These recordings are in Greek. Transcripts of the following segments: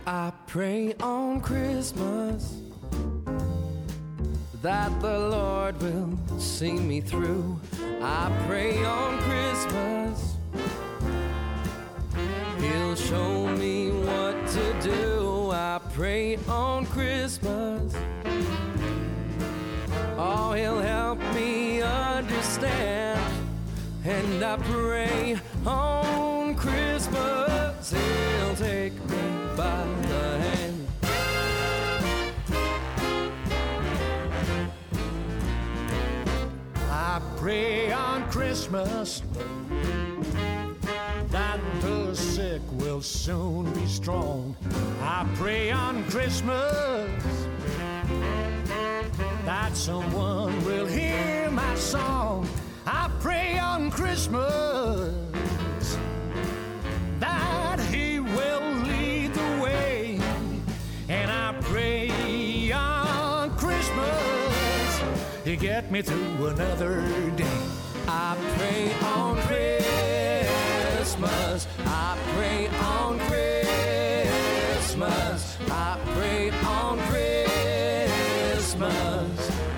I pray on Christmas that the Lord will see me through. I pray on Christmas He'll show me what to do. I pray on Christmas oh, He'll help me understand. And I pray on Christmas He'll take me by the hand. I pray on Christmas that the sick will soon be strong. I pray on Christmas that someone will hear my song. I pray on Christmas that He will lead the way. And I pray on Christmas to get me through another day. I pray on Christmas. I pray on Christmas. I pray on Christmas.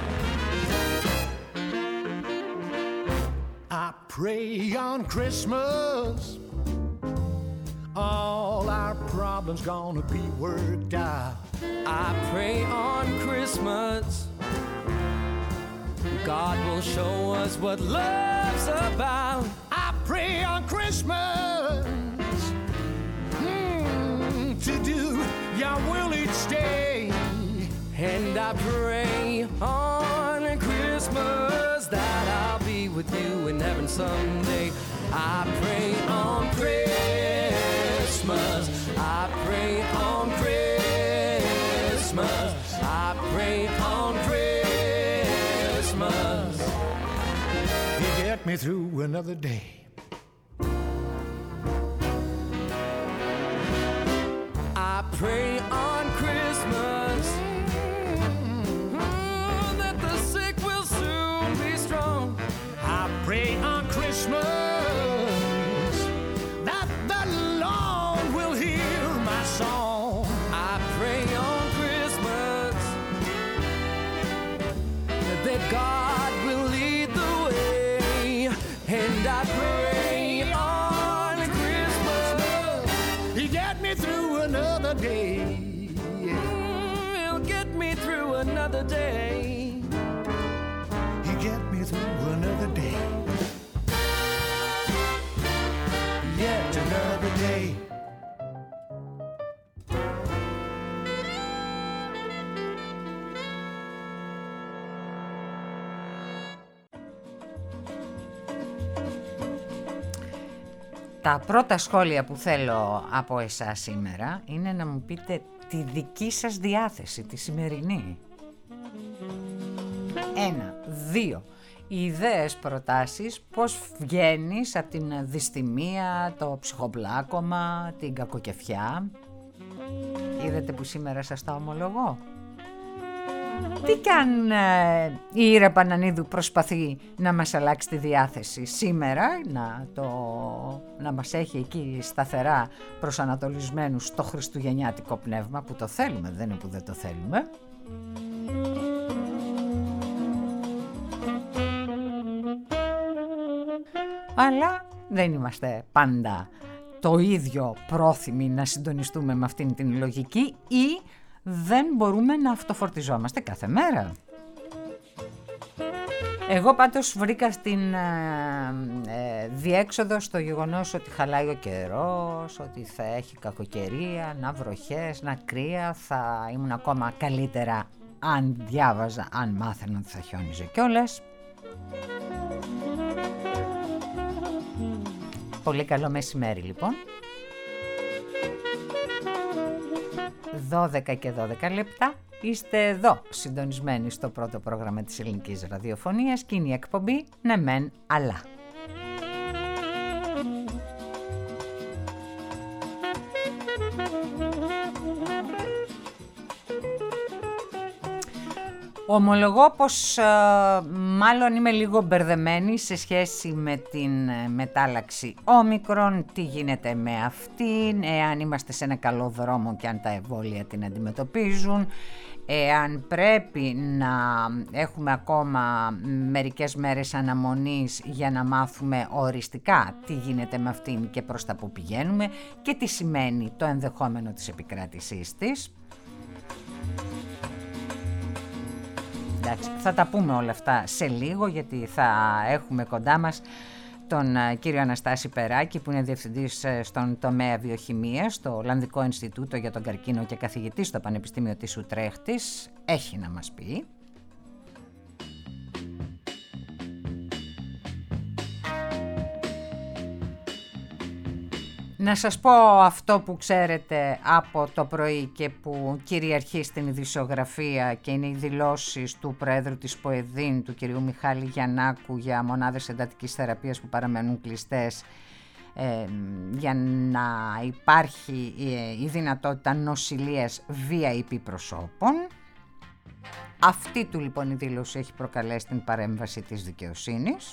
I pray on Christmas all our problems gonna be worked out. I pray on Christmas God will show us what love's about. I pray on Christmas to do your will each day. And I pray on Christmas that I'll be with you in heaven someday. I pray on Christmas. I pray on Christmas. I pray on Christmas. You get me through another day. I pray on Christmas that the sick will soon be strong. I pray on Christmas that the Lord will hear my song. I pray on Christmas that God will lead the way. And I pray on Christmas He get me through another day. He'll get me through another day. He get me through another day. Yet another day. Τα πρώτα σχόλια που θέλω από εσάς σήμερα είναι να μου πείτε τη δική σας διάθεση, τη σημερινή. 1, 2. Ιδέες, προτάσεις, πώς βγαίνεις από την δυσθυμία, το ψυχοπλάκωμα, την κακοκεφιά. Είδατε που σήμερα σας τα ομολογώ. Τι κι αν η Ήρα Πανανίδου προσπαθεί να μας αλλάξει τη διάθεση σήμερα, να μας έχει εκεί σταθερά προσανατολισμένους στο χριστουγεννιάτικο πνεύμα, που το θέλουμε, δεν είναι που δεν το θέλουμε. Αλλά δεν είμαστε πάντα το ίδιο πρόθυμοι να συντονιστούμε με αυτήν την λογική ή δεν μπορούμε να αυτοφορτιζόμαστε κάθε μέρα. Εγώ πάντως βρήκα στην διέξοδο στο γεγονός ότι χαλάει ο καιρός, ότι θα έχει κακοκαιρία, να βροχές, να κρύα. Θα ήμουν ακόμα καλύτερα αν διάβαζα, αν μάθαινα ότι θα χιόνιζε κιόλας. Πολύ καλό μεσημέρι λοιπόν. 12 και 12 λεπτά. Είστε εδώ συντονισμένοι στο πρώτο πρόγραμμα της ελληνικής ραδιοφωνίας και είναι η εκπομπή «Ναι μεν αλλά». Ομολογώ πως μάλλον είμαι λίγο μπερδεμένη σε σχέση με την μετάλλαξη όμικρον, τι γίνεται με αυτήν, εάν είμαστε σε ένα καλό δρόμο και αν τα εμβόλια την αντιμετωπίζουν, εάν πρέπει να έχουμε ακόμα μερικές μέρες αναμονής για να μάθουμε οριστικά τι γίνεται με αυτήν και προς τα που πηγαίνουμε και τι σημαίνει το ενδεχόμενο της επικράτησής της. Εντάξει, θα τα πούμε όλα αυτά σε λίγο, γιατί θα έχουμε κοντά μας τον κύριο Αναστάση Περάκη, που είναι διευθυντής στον τομέα βιοχημίας στο Ολλανδικό Ινστιτούτο για τον Καρκίνο και καθηγητής στο Πανεπιστήμιο της Ουτρέχτης. Έχει να μας πει. Να σας πω αυτό που ξέρετε από το πρωί και που κυριαρχεί στην ειδησιογραφία και είναι οι δηλώσεις του Προέδρου της ΠΟΕΔΗΝ, του κυρίου Μιχάλη Γιαννάκου, για μονάδες εντατικής θεραπείας που παραμένουν κλειστές, για να υπάρχει η δυνατότητα νοσηλείας VIP προσώπων. Αυτή του λοιπόν η δήλωση έχει προκαλέσει την παρέμβαση της δικαιοσύνης.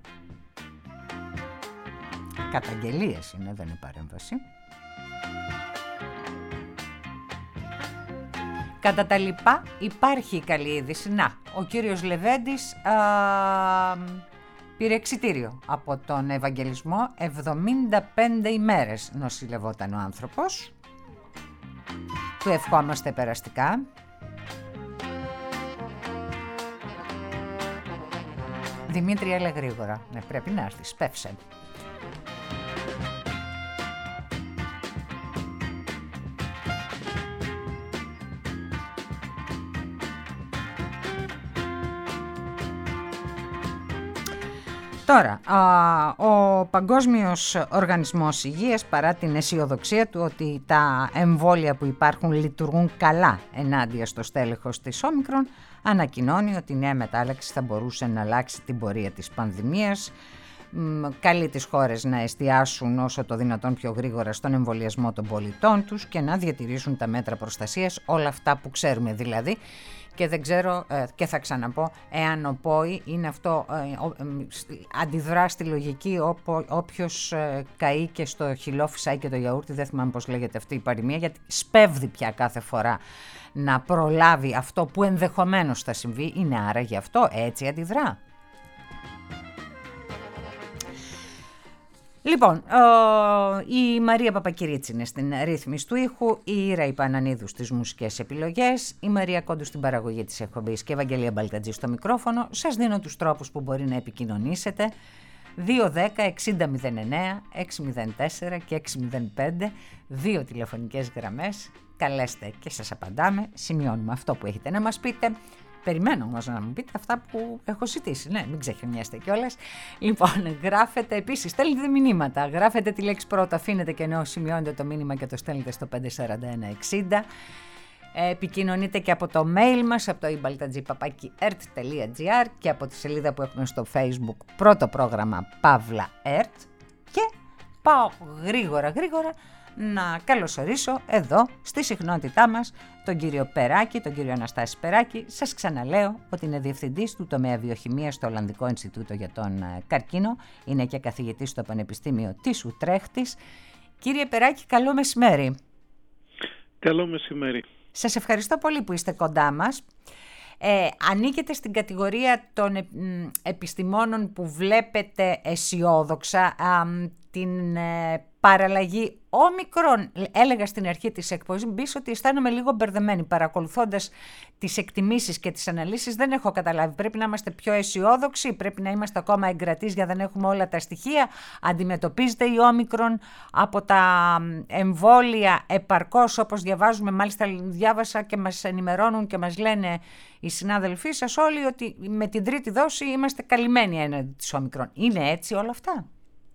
Καταγγελίες είναι, δεν είναι παρέμβαση. Κατά τα λοιπά υπάρχει η καλή είδηση. Να, ο κύριος Λεβέντης πήρε εξιτήριο από τον Ευαγγελισμό. 75 ημέρες νοσηλευόταν ο άνθρωπος. Του ευχόμαστε περαστικά. Δημήτρη, έλα γρήγορα. Ναι, πρέπει να έρθεις, πέφσε. Τώρα, ο Παγκόσμιος Οργανισμός Υγείας, παρά την αισιοδοξία του ότι τα εμβόλια που υπάρχουν λειτουργούν καλά ενάντια στο στέλεχος της όμικρον, ανακοινώνει ότι η νέα μετάλλαξη θα μπορούσε να αλλάξει την πορεία της πανδημίας. Καλεί τις χώρες να εστιάσουν όσο το δυνατόν πιο γρήγορα στον εμβολιασμό των πολιτών τους και να διατηρήσουν τα μέτρα προστασίας, όλα αυτά που ξέρουμε δηλαδή. Και δεν ξέρω, και θα ξαναπώ, εάν ο ΠΟΗ είναι αυτό, αντιδρά στη λογική όποιος καεί και στο χυλό φυσάει και το γιαούρτι, δεν θυμάμαι πώς λέγεται αυτή η παροιμία, γιατί σπέβδει πια κάθε φορά να προλάβει αυτό που ενδεχομένως θα συμβεί. Είναι άραγε αυτό, έτσι αντιδρά? Λοιπόν, η Μαρία Παπακυρίτσι είναι στην ρύθμιση του ήχου, η Ήρα Ιπανανίδου στις μουσικές επιλογές, η Μαρία Κόντου στην παραγωγή της εκπομπής και η Ευαγγελία Μπαλτατζή στο μικρόφωνο. Σας δίνω τους τρόπους που μπορεί να επικοινωνήσετε. 210-6009, 604 και 605, 2 τηλεφωνικές γραμμές. Καλέστε και σας απαντάμε, σημειώνουμε αυτό που έχετε να μας πείτε. Περιμένω όμως να μου πείτε αυτά που έχω ζητήσει. Ναι, μην ξεχνιέστε κιόλας. Λοιπόν, γράφετε επίσης, στέλνετε μηνύματα. Γράφετε τη λέξη πρώτα, αφήνετε και ενώ σημειώνετε το μήνυμα και το στέλνετε στο 54160. Επικοινωνείτε και από το mail μας, από το ibaltadji@ert.gr και από τη σελίδα που έχουμε στο Facebook, πρώτο πρόγραμμα Παύλα ΕΡΤ. Και πάω γρήγορα να καλωσορίσω εδώ στη συχνότητά μας τον κύριο Περάκη, τον κύριο Αναστάση Περάκη. Σας ξαναλέω ότι είναι διευθυντής του τομέα βιοχημίας στο Ολλανδικό Ινστιτούτο για τον Καρκίνο. Είναι και καθηγητής στο Πανεπιστήμιο της Ουτρέχτης. Κύριε Περάκη, καλό μεσημέρι. Καλό μεσημέρι. Σας ευχαριστώ πολύ που είστε κοντά μας. Ανήκετε στην κατηγορία των επιστημόνων που βλέπετε αισιόδοξα την παραλλαγή όμικρον. Έλεγα στην αρχή της εκπομπής ότι αισθάνομαι λίγο μπερδεμένη παρακολουθώντας τις εκτιμήσεις και τις αναλύσεις. Δεν έχω καταλάβει. Πρέπει να είμαστε πιο αισιόδοξοι, πρέπει να είμαστε ακόμα εγκρατείς για δεν έχουμε όλα τα στοιχεία. Αντιμετωπίζεται η όμικρον από τα εμβόλια επαρκώς, όπως διαβάζουμε? Μάλιστα διάβασα και μας ενημερώνουν και μας λένε οι συνάδελφοί σας όλοι ότι με την τρίτη δόση είμαστε καλυμμένοι έναντι της όμικρον. Είναι έτσι όλα αυτά?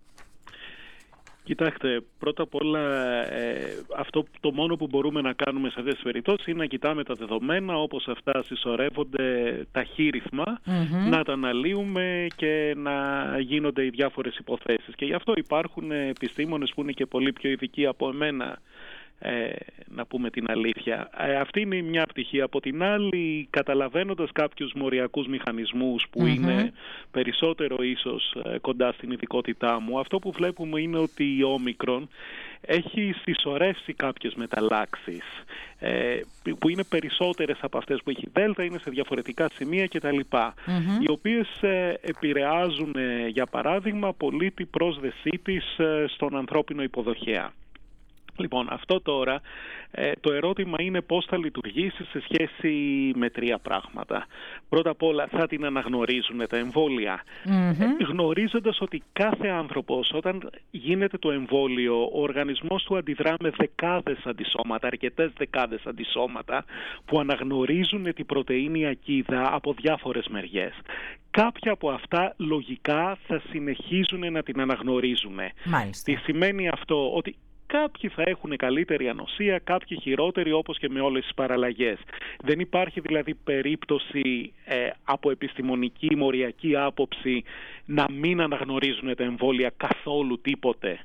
Κοιτάξτε, πρώτα απ' όλα αυτό το μόνο που μπορούμε να κάνουμε σε αυτές τις περιπτώσεις είναι να κοιτάμε τα δεδομένα όπως αυτά συσσωρεύονται ταχύρυθμα, να τα αναλύουμε και να γίνονται οι διάφορες υποθέσεις. Και γι' αυτό υπάρχουν επιστήμονες που είναι και πολύ πιο ειδικοί από εμένα να πούμε την αλήθεια. Αυτή είναι μια πτυχή. Από την άλλη, καταλαβαίνοντας κάποιους μοριακούς μηχανισμούς που είναι περισσότερο ίσως κοντά στην ειδικότητά μου, αυτό που βλέπουμε είναι ότι η Όμικρον έχει συσσωρεύσει κάποιες μεταλλάξεις που είναι περισσότερες από αυτές που έχει η Δέλτα, είναι σε διαφορετικά σημεία κτλ. Οι οποίες επηρεάζουν, για παράδειγμα, πολύ την πρόσδεσή της στον ανθρώπινο υποδοχέα. Λοιπόν, αυτό τώρα, το ερώτημα είναι πώς θα λειτουργήσει σε σχέση με τρία πράγματα. Πρώτα απ' όλα, θα την αναγνωρίζουν τα εμβόλια, γνωρίζοντας ότι κάθε άνθρωπος, όταν γίνεται το εμβόλιο, ο οργανισμός του αντιδρά με δεκάδες αντισώματα, αρκετές δεκάδες αντισώματα, που αναγνωρίζουν την πρωτεΐνη ακίδα από διάφορες μεριές. Κάποια από αυτά λογικά θα συνεχίζουν να την αναγνωρίζουν. Τι σημαίνει αυτό? Ότι κάποιοι θα έχουν καλύτερη ανοσία, κάποιοι χειρότεροι, όπως και με όλες τις παραλλαγές. Δεν υπάρχει δηλαδή περίπτωση από επιστημονική, μοριακή άποψη να μην αναγνωρίζουν τα εμβόλια καθόλου τίποτε.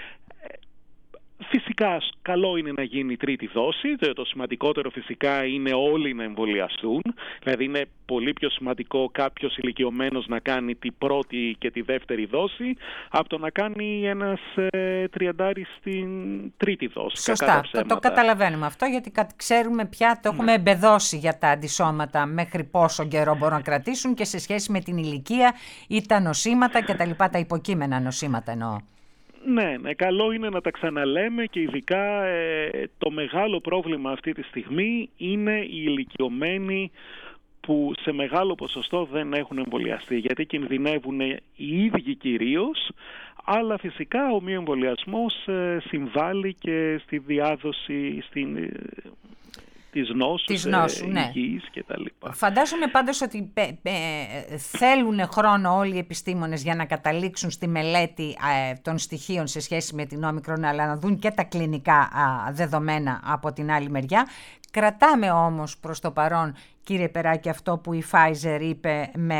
Φυσικά καλό είναι να γίνει η τρίτη δόση. Το σημαντικότερο φυσικά είναι όλοι να εμβολιαστούν. Δηλαδή είναι πολύ πιο σημαντικό κάποιος ηλικιωμένος να κάνει τη πρώτη και τη δεύτερη δόση από το να κάνει ένας τριαντάρης την τρίτη δόση. Σωστά, το καταλαβαίνουμε αυτό, γιατί ξέρουμε πια, το έχουμε εμπεδώσει για τα αντισώματα μέχρι πόσο καιρό μπορούν να κρατήσουν και σε σχέση με την ηλικία ή τα νοσήματα κτλ. Τα υποκείμενα νοσήματα εννοώ. Ναι, καλό είναι να τα ξαναλέμε και ειδικά το μεγάλο πρόβλημα αυτή τη στιγμή είναι οι ηλικιωμένοι που σε μεγάλο ποσοστό δεν έχουν εμβολιαστεί, γιατί κινδυνεύουν οι ίδιοι κυρίως, αλλά φυσικά ο μη εμβολιασμός συμβάλλει και στη διάδοση της νόσου, ναι. υγιής και τα λοιπά. Φαντάζομαι πάντως ότι θέλουν χρόνο όλοι οι επιστήμονες για να καταλήξουν στη μελέτη των στοιχείων σε σχέση με την Όμικρον, αλλά να δουν και τα κλινικά δεδομένα από την άλλη μεριά. Κρατάμε όμως προς το παρόν, κύριε Περάκη, αυτό που η Pfizer είπε με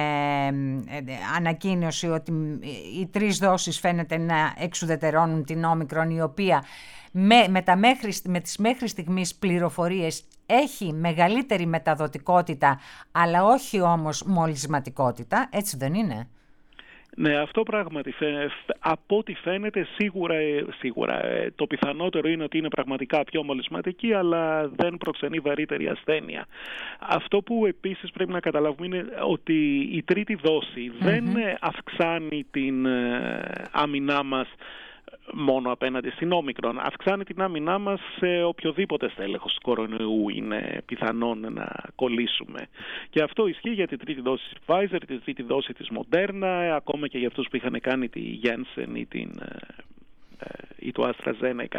ανακοίνωση ότι οι 3 δόσεις φαίνεται να εξουδετερώνουν την Όμικρον, η οποία με τις μέχρι στιγμής πληροφορίες έχει μεγαλύτερη μεταδοτικότητα, αλλά όχι όμως μολυσματικότητα, έτσι δεν είναι? Ναι, αυτό πράγματι από ό,τι φαίνεται σίγουρα το πιθανότερο είναι ότι είναι πραγματικά πιο μολυσματική, αλλά δεν προξενεί βαρύτερη ασθένεια. Αυτό που επίσης πρέπει να καταλάβουμε είναι ότι η τρίτη δόση δεν αυξάνει την άμυνά μας μόνο απέναντι στην Όμικρον. Αυξάνει την άμυνά μας σε οποιοδήποτε στέλεχος του κορονοϊού είναι πιθανόν να κολλήσουμε. Και αυτό ισχύει για την τρίτη δόση της Pfizer, την τρίτη δόση της Moderna, ακόμα και για αυτούς που είχαν κάνει τη Janssen ή το AstraZeneca.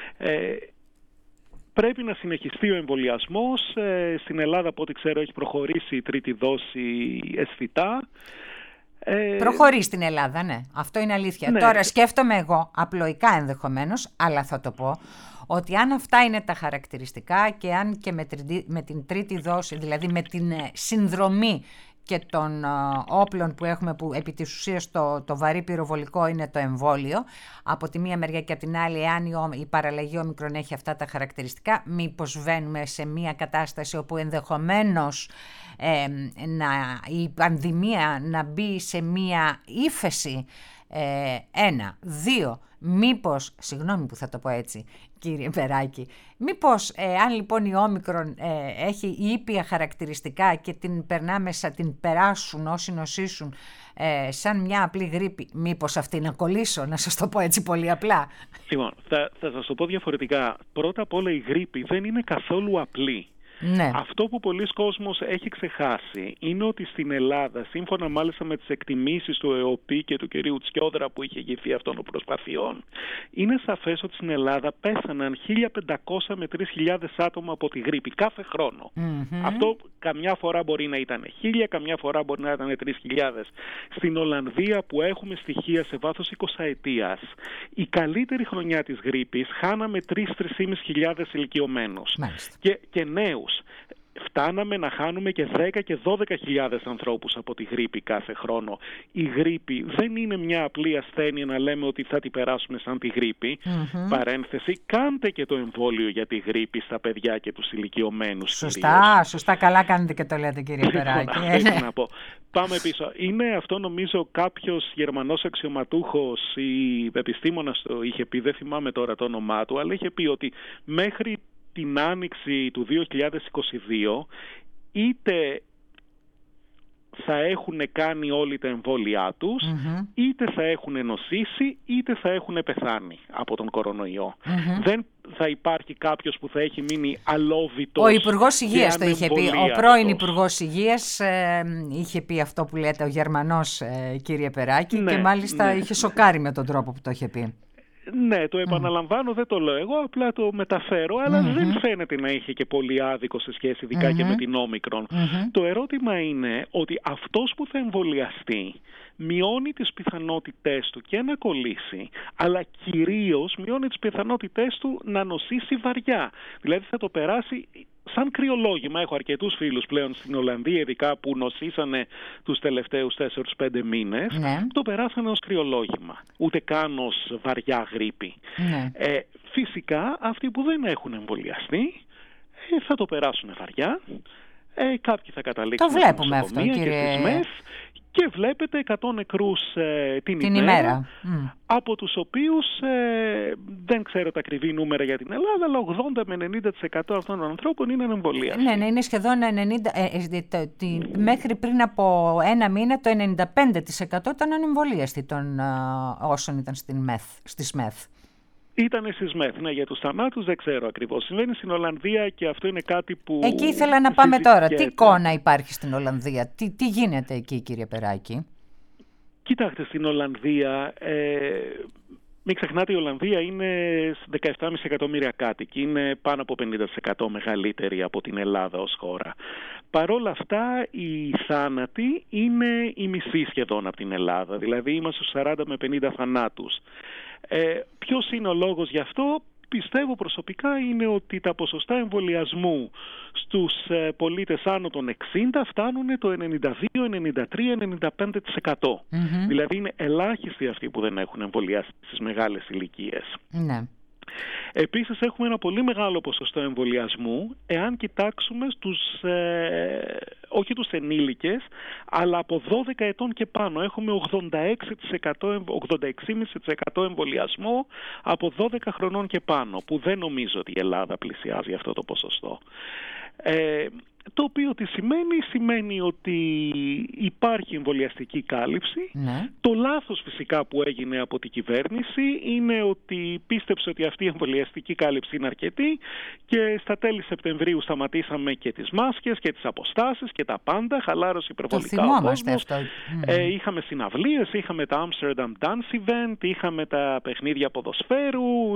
Πρέπει να συνεχιστεί ο εμβολιασμός. Στην Ελλάδα, από ό,τι ξέρω, έχει προχωρήσει η τρίτη δόση αισθητά. Προχωρεί στην Ελλάδα, ναι. Αυτό είναι αλήθεια. Ναι. Τώρα σκέφτομαι εγώ, απλοϊκά ενδεχομένως, αλλά θα το πω, ότι αν αυτά είναι τα χαρακτηριστικά και αν και με την τρίτη δόση, δηλαδή με την συνδρομή και των όπλων που έχουμε, που επί της ουσίας το βαρύ πυροβολικό είναι το εμβόλιο, από τη μία μεριά, και από την άλλη, εάν η παραλλαγή Όμικρον έχει αυτά τα χαρακτηριστικά, μήπως βαίνουμε σε μία κατάσταση όπου ενδεχομένως η πανδημία να μπει σε μία ύφεση? 1, 2, μήπως, συγγνώμη που θα το πω έτσι, κύριε Περάκη, μήπως αν λοιπόν η Όμικρον έχει ήπια χαρακτηριστικά και την περάσουν όσοι νοσήσουν σαν μια απλή γρίπη, μήπως αυτή να κολλήσω, να σας το πω έτσι πολύ απλά? Λοιπόν, θα σας το πω διαφορετικά. Πρώτα απ' όλα, η γρίπη δεν είναι καθόλου απλή. Ναι. Αυτό που πολλοί κόσμος έχει ξεχάσει είναι ότι στην Ελλάδα, σύμφωνα μάλιστα με τις εκτιμήσεις του ΕΟΠΗ και του κυρίου Τσιόδρα που είχε ηγηθεί αυτών των προσπαθειών, είναι σαφές ότι στην Ελλάδα πέθαναν 1.500 με 3.000 άτομα από τη γρίπη κάθε χρόνο. Αυτό καμιά φορά μπορεί να ήταν 1.000, καμιά φορά μπορεί να ήταν 3.000. Στην Ολλανδία, που έχουμε στοιχεία σε βάθος 20 ετίας, η καλύτερη χρονιά της γρίπης χάναμε 3.000-3.500 ηλικιωμένους και νέους. φτάναμε να χάνουμε και 10 και 12.000 ανθρώπους από τη γρίπη κάθε χρόνο. Η γρίπη δεν είναι μια απλή ασθένεια να λέμε ότι θα την περάσουμε σαν τη γρίπη. Παρένθεση, κάντε και το εμβόλιο για τη γρίπη στα παιδιά και τους ηλικιωμένους. Σωστά, καλά κάνετε και το λέτε, κύριε Περάκη. Έτσι να πω. Πάμε πίσω. Είναι αυτό, νομίζω, κάποιος Γερμανός αξιωματούχος ή επιστήμονας το είχε πει, δεν θυμάμαι τώρα το όνομά του, αλλά είχε πει ότι μέχρι την άνοιξη του 2022 είτε θα έχουν κάνει όλοι τα εμβόλια τους, είτε θα έχουν νοσήσει, είτε θα έχουν πεθάνει από τον κορονοϊό. Δεν θα υπάρχει κάποιος που θα έχει μείνει αλόβητος. Ο Υπουργός Υγείας το είχε πει. Ο πρώην Υπουργός Υγείας είχε πει αυτό που λέτε ο Γερμανός, κύριε Περάκη, και μάλιστα είχε σοκάρει με τον τρόπο που το είχε πει. Ναι, το επαναλαμβάνω, δεν το λέω εγώ, απλά το μεταφέρω, αλλά δεν φαίνεται να είχε και πολύ άδικο σε σχέση ειδικά και με την Όμικρον. Το ερώτημα είναι ότι αυτός που θα εμβολιαστεί μειώνει τις πιθανότητές του και να κολλήσει, αλλά κυρίως μειώνει τις πιθανότητές του να νοσήσει βαριά. Δηλαδή θα το περάσει σαν κρυολόγημα. Έχω αρκετούς φίλους πλέον στην Ολλανδία, ειδικά που νοσήσανε τους τελευταίους 4-5 μήνες, το περάσανε ως κρυολόγημα, ούτε καν ως βαριά γρίπη. Φυσικά αυτοί που δεν έχουν εμβολιαστεί θα το περάσουν βαριά, κάποιοι θα καταλήξουν το βλέπουμε αυτό, κύριε. Και βλέπετε 100 νεκρούς την ημέρα. Από τους οποίους δεν ξέρω τα ακριβή νούμερα για την Ελλάδα, αλλά 80 με 90% αυτών των ανθρώπων είναι ανεμβολίαστοι. Ναι, είναι σχεδόν 90%. Μέχρι πριν από ένα μήνα το 95% ήταν ανεμβολίαστοι των όσων ήταν στη ΣΜΕΘ. Ήταν στις ΜΕΘ, ναι, για τους θανάτους δεν ξέρω ακριβώς. Συμβαίνει στην Ολλανδία και αυτό είναι κάτι που... Εκεί ήθελα να πάμε τώρα. Τι εικόνα υπάρχει στην Ολλανδία, τι γίνεται εκεί, κύριε Περάκη? Κοιτάξτε, στην Ολλανδία, μην ξεχνάτε, η Ολλανδία είναι 17,5 εκατομμύρια κάτοικοι, είναι πάνω από 50% μεγαλύτερη από την Ελλάδα ως χώρα. Παρόλα αυτά, οι θάνατοι είναι η μισή σχεδόν από την Ελλάδα, δηλαδή είμαστε στους 40 με 50 θανάτους. Ποιος είναι ο λόγος γι' αυτό? Πιστεύω προσωπικά είναι ότι τα ποσοστά εμβολιασμού στους πολίτες άνω των 60 φτάνουν το 92, 93, 95%. Δηλαδή είναι ελάχιστοι αυτοί που δεν έχουν εμβολιάσει στις μεγάλες ηλικίες. Ναι. Επίσης έχουμε ένα πολύ μεγάλο ποσοστό εμβολιασμού εάν κοιτάξουμε όχι τους ενήλικες, αλλά από 12 ετών και πάνω. Έχουμε 86,5% εμβολιασμό από 12 χρονών και πάνω, που δεν νομίζω ότι η Ελλάδα πλησιάζει αυτό το ποσοστό. Το οποίο τι σημαίνει? Σημαίνει ότι υπάρχει εμβολιαστική κάλυψη. Το λάθος φυσικά που έγινε από την κυβέρνηση είναι ότι πίστεψε ότι αυτή η εμβολιαστική κάλυψη είναι αρκετή και στα τέλη Σεπτεμβρίου σταματήσαμε και τις μάσκες και τις αποστάσεις και τα πάντα, χαλάρωσε υπερβολικά ο κόσμος. Είχαμε συναυλίες, είχαμε τα Amsterdam Dance Event, είχαμε τα παιχνίδια ποδοσφαίρου,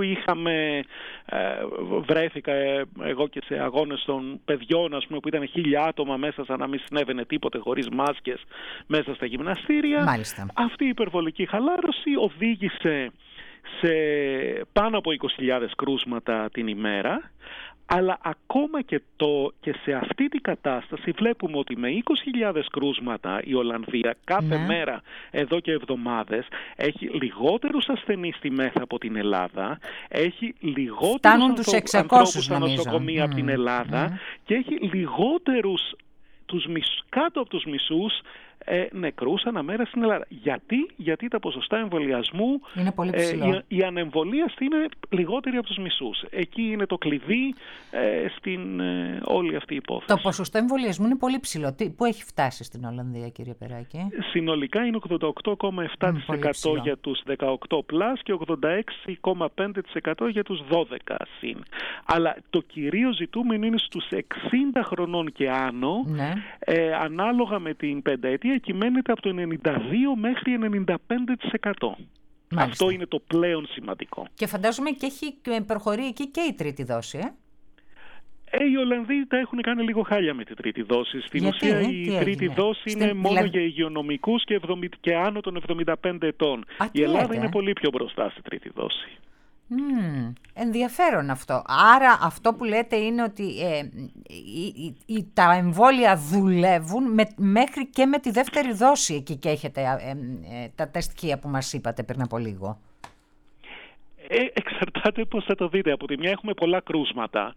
βρέθηκα εγώ και σε αγώνες των παιδιών, ας πούμε, που ήταν 1.000 άτομα μέσα, σαν να μην συνέβαινε τίποτε, χωρίς μάσκες μέσα στα γυμναστήρια. Μάλιστα. Αυτή η υπερβολική χαλάρωση οδήγησε σε πάνω από 20.000 κρούσματα την ημέρα, αλλά ακόμα και σε αυτή την κατάσταση βλέπουμε ότι με 20.000 κρούσματα η Ολλανδία κάθε μέρα εδώ και εβδομάδες έχει λιγότερους ασθενείς στη ΜΕΘ από την Ελλάδα, έχει λιγότερους ανθρώπους στα νοσοκομεία από την Ελλάδα και έχει λιγότερους, κάτω από τους μισούς νεκρούς αναμέρα στην Ελλάδα. Γιατί τα ποσοστά εμβολιασμού είναι πολύ ψηλό. Η ανεμβολίαστη είναι λιγότερη από τους μισούς. Εκεί είναι το κλειδί στην όλη αυτή η υπόθεση. Το ποσοστό εμβολιασμού είναι πολύ ψηλό. Πού έχει φτάσει στην Ολλανδία, κύριε Περάκη? Συνολικά είναι 88,7% για τους 18+, και 86,5% για τους 12+. Αλλά το κυρίως ζητούμενο είναι στους 60 χρονών και άνω, ανάλογα με την πενταετία, κυμαίνεται από το 92 μέχρι 95%. Αυτό είναι το πλέον σημαντικό. Και φαντάζομαι και έχει προχωρεί εκεί και η τρίτη δόση, Οι Ολλανδοί τα έχουν κάνει λίγο χάλια με τη τρίτη δόση. Στην ουσία η τρίτη δόση είναι μόνο για υγειονομικούς και άνω των 75 ετών. Η Ελλάδα είναι πολύ πιο μπροστά στη τρίτη δόση. Ενδιαφέρον αυτό. Άρα αυτό που λέτε είναι ότι τα εμβόλια δουλεύουν μέχρι και με τη δεύτερη δόση εκεί και έχετε τα στοιχεία που μας είπατε πριν από λίγο. Εξαρτάται πώς θα το δείτε. Από τη μια έχουμε πολλά κρούσματα,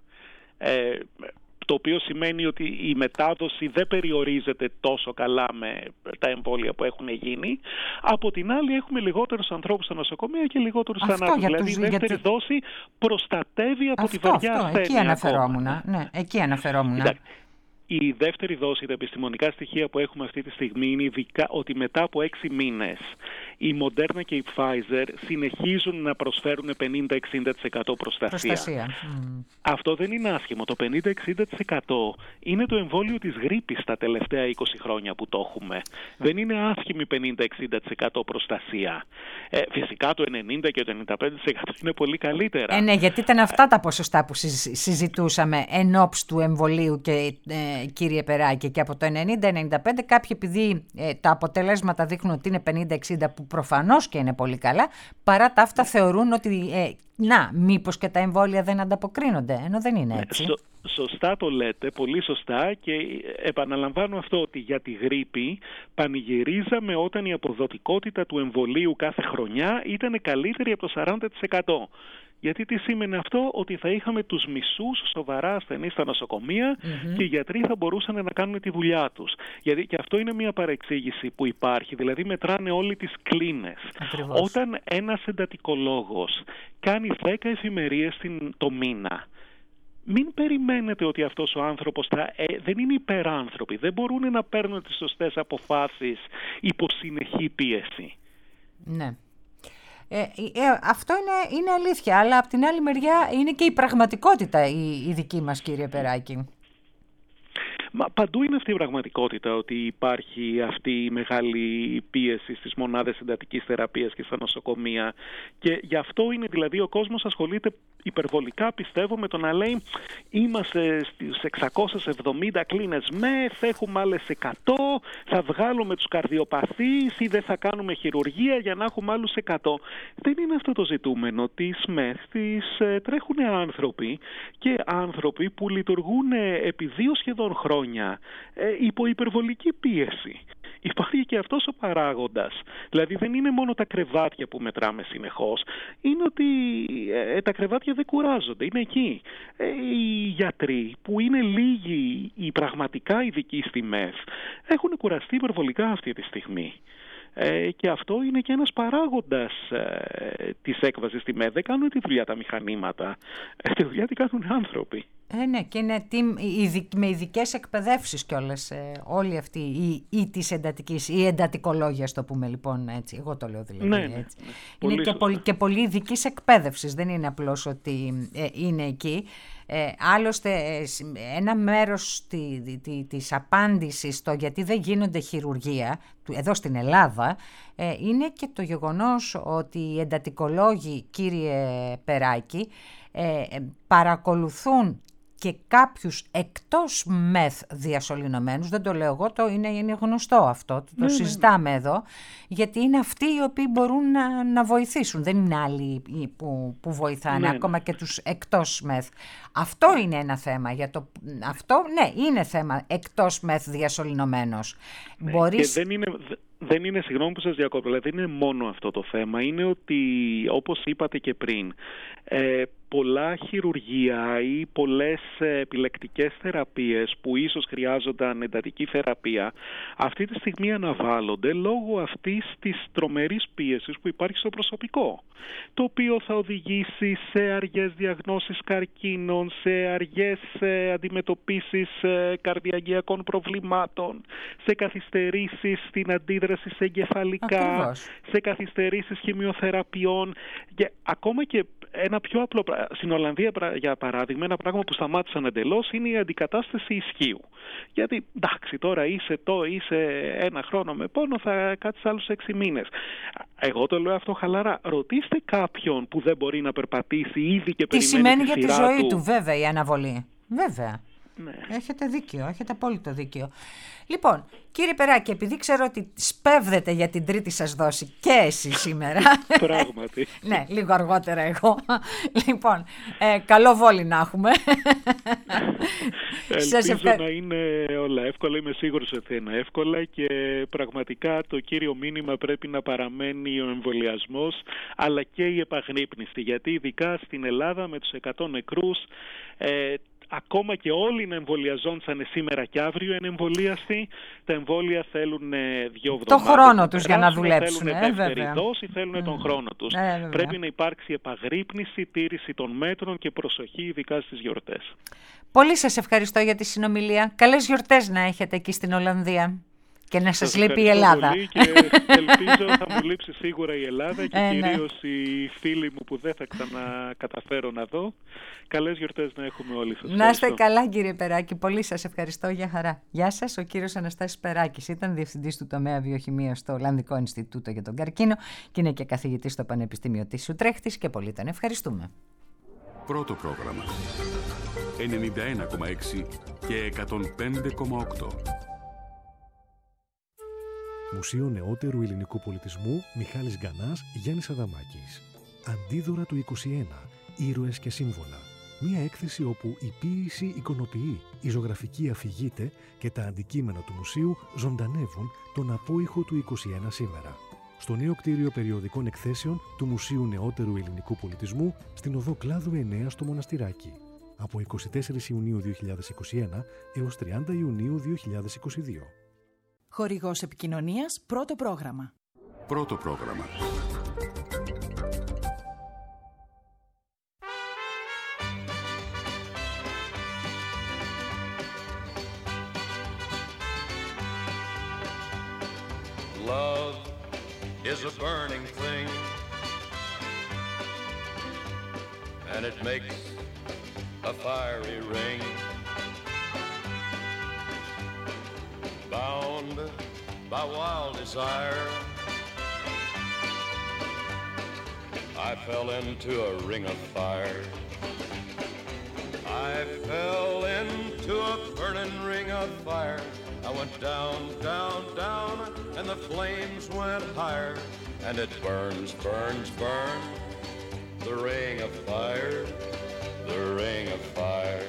το οποίο σημαίνει ότι η μετάδοση δεν περιορίζεται τόσο καλά με τα εμβόλια που έχουν γίνει. Από την άλλη έχουμε λιγότερους ανθρώπους στα νοσοκομεία και λιγότερους θανάτους. Δηλαδή η δεύτερη δόση προστατεύει από τη βαριά ασθένεια. Εκεί αναφερόμουν. Ναι, εκεί αναφερόμουν. Η δεύτερη δόση, τα επιστημονικά στοιχεία που έχουμε αυτή τη στιγμή είναι ειδικά ότι μετά από 6 μήνες η Moderna και η Pfizer συνεχίζουν να προσφέρουν 50-60% προστασία. Αυτό δεν είναι άσχημο. Το 50-60% είναι το εμβόλιο της γρίπης τα τελευταία 20 χρόνια που το έχουμε. Δεν είναι άσχημη 50-60% προστασία. Φυσικά το 90% και το 95% είναι πολύ καλύτερα. Ναι, γιατί ήταν αυτά τα ποσοστά που συζητούσαμε εν ώψη του εμβολίου και κύριε Περάκη, και από το 90-95 κάποιοι, επειδή τα αποτελέσματα δείχνουν ότι είναι 50-60, που προφανώς και είναι πολύ καλά, παρά τα αυτά θεωρούν ότι μήπως και τα εμβόλια δεν ανταποκρίνονται, ενώ δεν είναι έτσι. Σωστά το λέτε, πολύ σωστά, και επαναλαμβάνω αυτό, ότι για τη γρίπη πανηγυρίζαμε όταν η αποδοτικότητα του εμβολίου κάθε χρονιά ήταν καλύτερη από το 40%. Γιατί τι σήμαινε αυτό? Ότι θα είχαμε τους μισούς σοβαρά ασθενείς στα νοσοκομεία και οι γιατροί θα μπορούσαν να κάνουν τη δουλειά τους. Γιατί και αυτό είναι μια παρεξήγηση που υπάρχει, δηλαδή μετράνε όλοι τις κλίνες. Ακριβώς. Όταν ένας εντατικολόγος κάνει 10 εφημερίες το μήνα, μην περιμένετε ότι αυτός ο άνθρωπος δεν είναι υπεράνθρωποι, δεν μπορούν να παίρνουν τις σωστές αποφάσεις υπό συνεχή πίεση. Ναι. Αυτό είναι αλήθεια, αλλά από την άλλη μεριά είναι και η πραγματικότητα η δική μας, κύριε Περάκη. Μα παντού είναι αυτή η πραγματικότητα, ότι υπάρχει αυτή η μεγάλη πίεση στις μονάδες εντατικής θεραπείας και στα νοσοκομεία, και γι' αυτό είναι, δηλαδή, ο κόσμος ασχολείται υπερβολικά, πιστεύω, με το να λέει είμαστε στις 670 κλίνες ΜΕΘ, έχουμε άλλες 100, θα βγάλουμε τους καρδιοπαθείς ή δεν θα κάνουμε χειρουργία για να έχουμε άλλους 100. Δεν είναι αυτό το ζητούμενο. Τις ΜΕΘ τρέχουν άνθρωποι, και άνθρωποι που λειτουργούν επί 2 σχεδόν χρόνια υπό υπερβολική πίεση. Υπάρχει και αυτός ο παράγοντας. Δηλαδή δεν είναι μόνο τα κρεβάτια που μετράμε συνεχώς. Είναι ότι τα κρεβάτια δεν κουράζονται. Είναι εκεί. Οι γιατροί, που είναι λίγοι οι πραγματικά ειδικοί στη ΜΕΘ, έχουν κουραστεί υπερβολικά αυτή τη στιγμή. Και αυτό είναι και ένας παράγοντας της έκβασης στη ΜΕΘ. Δεν κάνουν τη δουλειά τα μηχανήματα. Τη δουλειά την κάνουν άνθρωποι. Ναι, και είναι με ειδικές εκπαιδεύσεις κιόλας όλοι αυτοί ή της εντατικής, ή εντατικολόγια, το πούμε λοιπόν έτσι. Εγώ το λέω δηλαδή. Ναι, έτσι. Είναι και πολύ ειδικής εκπαίδευσης. Δεν είναι απλώς ότι είναι εκεί. Άλλωστε ένα μέρος της απάντησης στο γιατί δεν γίνονται χειρουργία εδώ στην Ελλάδα είναι και το γεγονός ότι οι εντατικολόγοι, κύριε Περάκη, παρακολουθούν και κάποιους εκτός ΜΕΘ διασωληνωμένους, δεν το λέω εγώ, είναι γνωστό αυτό, το συζητάμε εδώ, γιατί είναι αυτοί οι οποίοι μπορούν να βοηθήσουν, δεν είναι άλλοι που βοηθάνε, ακόμα και τους εκτός ΜΕΘ. Αυτό είναι ένα θέμα, αυτό είναι θέμα εκτός ΜΕΘ διασωληνωμένος. Και δεν είναι, συγγνώμη που σας διακόπτω, δηλαδή δεν είναι μόνο αυτό το θέμα, είναι ότι, όπως είπατε και πριν, πολλά χειρουργία ή πολλές επιλεκτικές θεραπείες που ίσως χρειάζονταν εντατική θεραπεία, αυτή τη στιγμή αναβάλλονται λόγω αυτής της τρομερής πίεσης που υπάρχει στο προσωπικό, το οποίο θα οδηγήσει σε αργές διαγνώσεις καρκίνων, σε αργές αντιμετωπίσεις καρδιαγγειακών προβλημάτων, σε καθυστερήσεις στην αντίδραση σε εγκεφαλικά, Ακριβώς. σε καθυστερήσεις χημειοθεραπείων, και ακόμα και ένα πιο απλό, στην Ολλανδία για παράδειγμα, ένα πράγμα που σταμάτησαν εντελώς είναι η αντικατάσταση ισχύου. Γιατί εντάξει, τώρα είσαι 1 χρόνο με πόνο, θα κάτσεις άλλους 6 μήνες. Εγώ το λέω αυτό χαλαρά. Ρωτήστε κάποιον που δεν μπορεί να περπατήσει ήδη και περιμένει τη σειρά του. Τι σημαίνει για τη ζωή του, βέβαια, η αναβολή. Βέβαια. Ναι. Έχετε δίκιο, έχετε απόλυτο δίκιο. Λοιπόν, κύριε Περάκη, επειδή ξέρω ότι σπέβδετε για την τρίτη σας δόση και εσείς σήμερα. Πράγματι. Ναι, λίγο αργότερα εγώ. Λοιπόν, καλό βόλι να έχουμε. Ελπίζω να είναι όλα εύκολα, είμαι σίγουρος ότι θα είναι εύκολα και πραγματικά το κύριο μήνυμα πρέπει να παραμένει ο εμβολιασμός αλλά και η επαγρύπνηση, γιατί ειδικά στην Ελλάδα με τους 100 νεκρούς ακόμα και όλοι να εμβολιαζόντουσαν σήμερα και αύριο είναι εμβολίαστοι. Τα εμβόλια θέλουν 2 εβδομάδες. Το χρόνο τους για να δουλέψουν. Θέλουν δεύτερη δόση, θέλουν τον χρόνο τους. Πρέπει να υπάρξει επαγρύπνηση, τήρηση των μέτρων και προσοχή, ειδικά στις γιορτές. Πολύ σας ευχαριστώ για τη συνομιλία. Καλές γιορτές να έχετε εκεί στην Ολλανδία. Και να σας λείπει η Ελλάδα. Πολύ και ελπίζω θα μου λείψει σίγουρα η Ελλάδα και κυρίως οι φίλοι μου που δεν θα ξανακαταφέρω να δω. Καλές γιορτές να έχουμε όλοι σας. Να είστε καλά κύριε Περάκη. Πολύ σας ευχαριστώ, για χαρά. Γεια σας, ο κύριος Αναστάσης Περάκης ήταν διευθυντής του τομέα βιοχημίας στο Ολλανδικό Ινστιτούτο για τον Καρκίνο και είναι και καθηγητής στο Πανεπιστήμιο της Ουτρέχτης και πολύ τον ευχαριστούμε. Πρώτο πρόγραμμα 91,6 και 105,8. Μουσείο Νεότερου Ελληνικού Πολιτισμού Μιχάλης Γκανάς, Γιάννης Αδαμάκης. Αντίδωρα του 21. Ήρωες και σύμβολα. Μία έκθεση όπου η ποίηση εικονοποιεί, η ζωγραφική αφηγείται και τα αντικείμενα του μουσείου ζωντανεύουν τον απόϊχο του 21 σήμερα. Στο νέο κτίριο περιοδικών εκθέσεων του Μουσείου Νεότερου Ελληνικού Πολιτισμού στην οδό Κλάδου 9 στο Μοναστηράκι. Από 24 Ιουνίου 2021 έως 30 Ιουνίου 2022. Χορηγός επικοινωνίας, πρώτο πρόγραμμα. Πρώτο πρόγραμμα. Love is a burning thing, and it makes a fiery ring. Bound by wild desire, I fell into a ring of fire. I fell into a burning ring of fire. I went down, down, down, and the flames went higher. And it burns, burns, burns, the ring of fire, the ring of fire.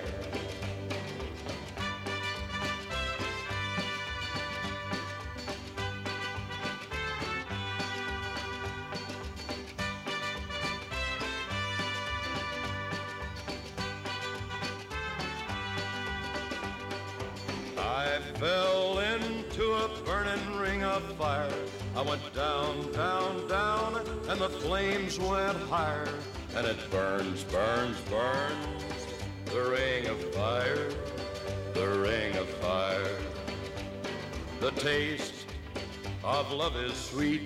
I fell into a burning ring of fire. I went down, down, down, and the flames went higher. And it burns, burns, burns, the ring of fire, the ring of fire. The taste of love is sweet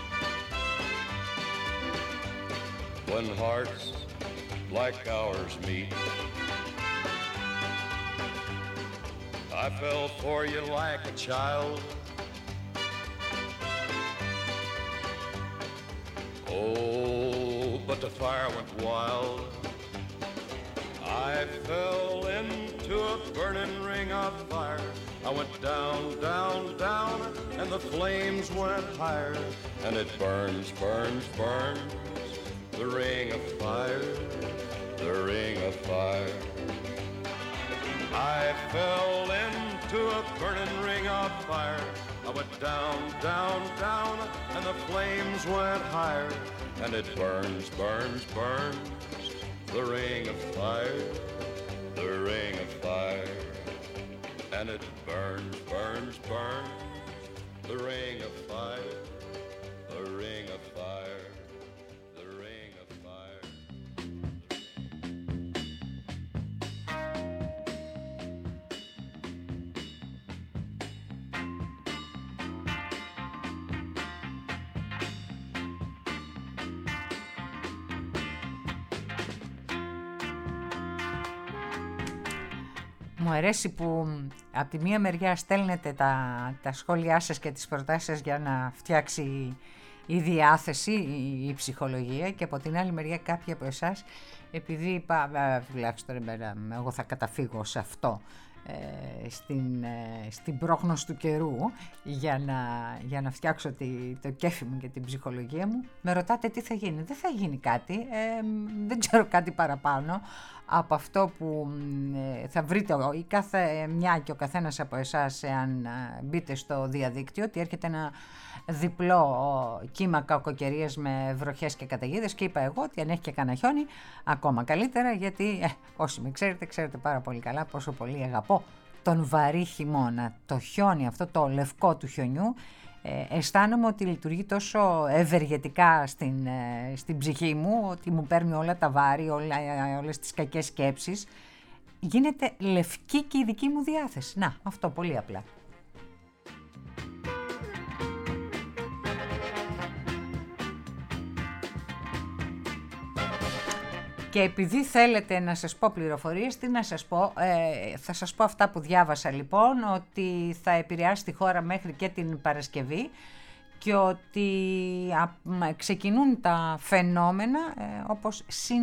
when hearts like ours meet. I fell for you like a child. Oh, but the fire went wild. I fell into a burning ring of fire. I went down, down, down, and the flames went higher. And it burns, burns, burns, the ring of fire, the ring of fire. I fell into a burning ring of fire. I went down, down, down, and the flames went higher. And it burns, burns, burns, the ring of fire, the ring of fire. And it burns, burns, burns, the ring of fire, the ring of fire, the ring of fire. Μου αρέσει που από τη μία μεριά στέλνετε τα σχόλιά σας και τις προτάσεις σας για να φτιάξει η διάθεση, η ψυχολογία, και από την άλλη μεριά κάποιοι από εσάς, επειδή είπα, τουλάχιστον εγώ θα καταφύγω σε αυτό, στην πρόγνωση του καιρού για να φτιάξω το κέφι μου και την ψυχολογία μου. Με ρωτάτε τι θα γίνει. Δεν θα γίνει κάτι, δεν ξέρω κάτι παραπάνω από αυτό που θα βρείτε η κάθε μια και ο καθένας από εσάς εάν μπείτε στο διαδίκτυο, ότι έρχεται ένα διπλό κύμα κακοκαιρίας με βροχές και καταιγίδες, και είπα εγώ ότι αν έχει και κανένα χιόνι ακόμα καλύτερα, γιατί όσοι με ξέρετε πάρα πολύ καλά πόσο πολύ αγαπώ τον βαρύ χειμώνα. Το χιόνι αυτό, το λευκό του χιονιού, αισθάνομαι ότι λειτουργεί τόσο ευεργετικά στην ψυχή μου, ότι μου παίρνει όλα τα βάρη, όλες τις κακές σκέψεις. Γίνεται λευκή και η δική μου διάθεση. Να, αυτό πολύ απλά. Και επειδή θέλετε να σας πω πληροφορίες, τι να σας πω, θα σας πω αυτά που διάβασα λοιπόν, ότι θα επηρεάσει τη χώρα μέχρι και την Παρασκευή και ότι ξεκινούν τα φαινόμενα όπως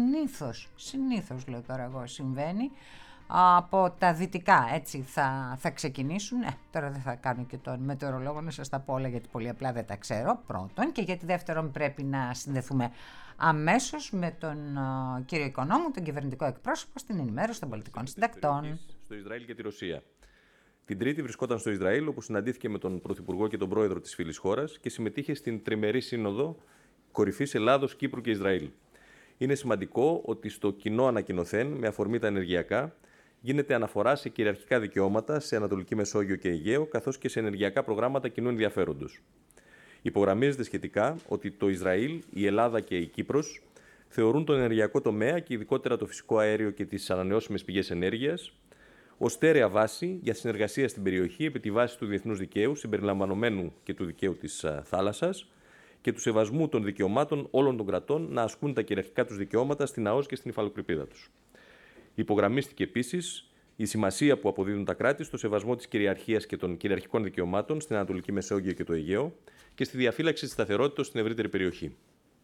συνήθως λέω τώρα εγώ συμβαίνει, από τα δυτικά, έτσι θα ξεκινήσουν. Τώρα δεν θα κάνω και τον μετεωρολόγο να σας τα πω όλα, γιατί πολύ απλά δεν τα ξέρω, πρώτον, και γιατί δεύτερον πρέπει να συνδεθούμε αμέσως με τον κύριο Οικονόμου, τον κυβερνητικό εκπρόσωπο, στην ενημέρωση των πολιτικών συντακτών. Στο Ισραήλ και τη Ρωσία. Την Τρίτη βρισκόταν στο Ισραήλ, όπου συναντήθηκε με τον Πρωθυπουργό και τον Πρόεδρο της φίλης χώρας και συμμετείχε στην τριμερή σύνοδο κορυφής Ελλάδος, Κύπρου και Ισραήλ. Είναι σημαντικό ότι στο κοινό ανακοινωθέν, με αφορμή τα ενεργειακά, γίνεται αναφορά σε κυριαρχικά δικαιώματα σε Ανατολική Μεσόγειο και Αιγαίο, καθώς και σε ενεργειακά προγράμματα κοινού ενδιαφέροντος. Υπογραμμίζεται σχετικά ότι το Ισραήλ, η Ελλάδα και η Κύπρος θεωρούν τον ενεργειακό τομέα και ειδικότερα το φυσικό αέριο και τις ανανεώσιμες πηγές ενέργειας ως στέρεα βάση για συνεργασία στην περιοχή επί τη βάση του διεθνούς δικαίου, συμπεριλαμβανομένου και του δικαίου της θάλασσας και του σεβασμού των δικαιωμάτων όλων των κρατών να ασκούν τα κυριαρχικά τους δικαιώματα στην ΑΟΣ και στην υφαλοκρηπίδα τους. Υπογραμμίστηκε επίσης η σημασία που αποδίδουν τα κράτη στο σεβασμό της κυριαρχίας και των κυριαρχικών δικαιωμάτων στην Ανατολική Μεσόγειο και το Αιγαίο και στη διαφύλαξη της σταθερότητας στην ευρύτερη περιοχή.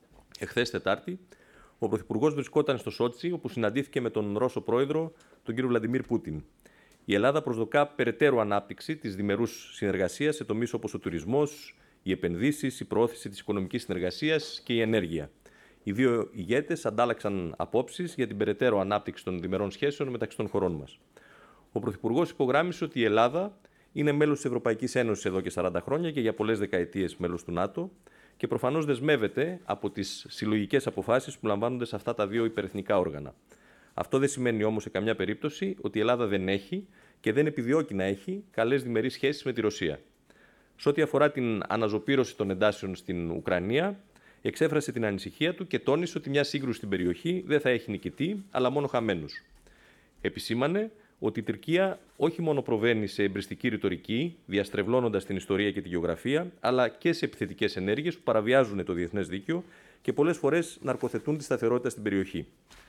Εχθές Τετάρτη, ο Πρωθυπουργός βρισκόταν στο Σότσι, όπου συναντήθηκε με τον Ρώσο Πρόεδρο, τον κύριο Βλαντιμίρ Πούτιν. Η Ελλάδα προσδοκά περαιτέρω ανάπτυξη της διμερούς συνεργασίας σε τομείς όπως ο τουρισμός, οι επενδύσεις, η προώθηση της οικονομικής συνεργασίας και η ενέργεια. Οι δύο ηγέτες αντάλλαξαν απόψεις για την περαιτέρω ανάπτυξη των διμερών σχέσεων μεταξύ των χωρών μας. Ο Πρωθυπουργός υπογράμμισε ότι η Ελλάδα είναι μέλος της Ευρωπαϊκής Ένωσης εδώ και 40 χρόνια και για πολλές δεκαετίες μέλος του ΝΑΤΟ και προφανώς δεσμεύεται από τις συλλογικές αποφάσεις που λαμβάνονται σε αυτά τα δύο υπερεθνικά όργανα. Αυτό δεν σημαίνει όμως σε καμιά περίπτωση ότι η Ελλάδα δεν έχει και δεν επιδιώκει να έχει καλές διμερείς σχέσεις με τη Ρωσία. Σε ό,τι αφορά την αναζωπήρωση των εντάσεων στην Ουκρανία, εξέφρασε την ανησυχία του και τόνισε ότι μια σύγκρουση στην περιοχή δεν θα έχει νικητή, αλλά μόνο χαμένους. Επισήμανε ότι η Τουρκία όχι μόνο προβαίνει σε εμπριστική ρητορική, διαστρεβλώνοντας την ιστορία και τη γεωγραφία, αλλά και σε επιθετικές ενέργειες που παραβιάζουν το διεθνές δίκαιο και πολλές φορές ναρκοθετούν τη σταθερότητα στην περιοχή.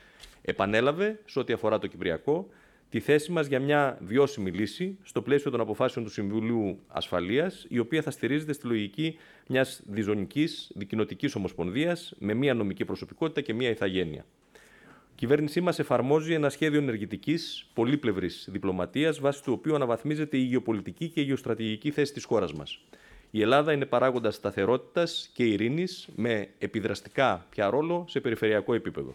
Επανέλαβε, σε ό,τι αφορά το Κυπριακό, τη θέση μας για μια βιώσιμη λύση στο πλαίσιο των αποφάσεων του Συμβουλίου Ασφαλείας, η οποία θα στηρίζεται στη λογική μιας διζωνικής δικοινοτικής ομοσπονδίας με μία νομική προσωπικότητα και μία ηθαγένεια. Η κυβέρνησή μας εφαρμόζει ένα σχέδιο ενεργητικής, πολύπλευρης διπλωματίας, βάσει του οποίου αναβαθμίζεται η γεωπολιτική και η γεωστρατηγική θέση της χώρας μας. Η Ελλάδα είναι παράγοντας σταθερότητας και ειρήνης, με επιδραστικά πια ρόλο σε περιφερειακό επίπεδο.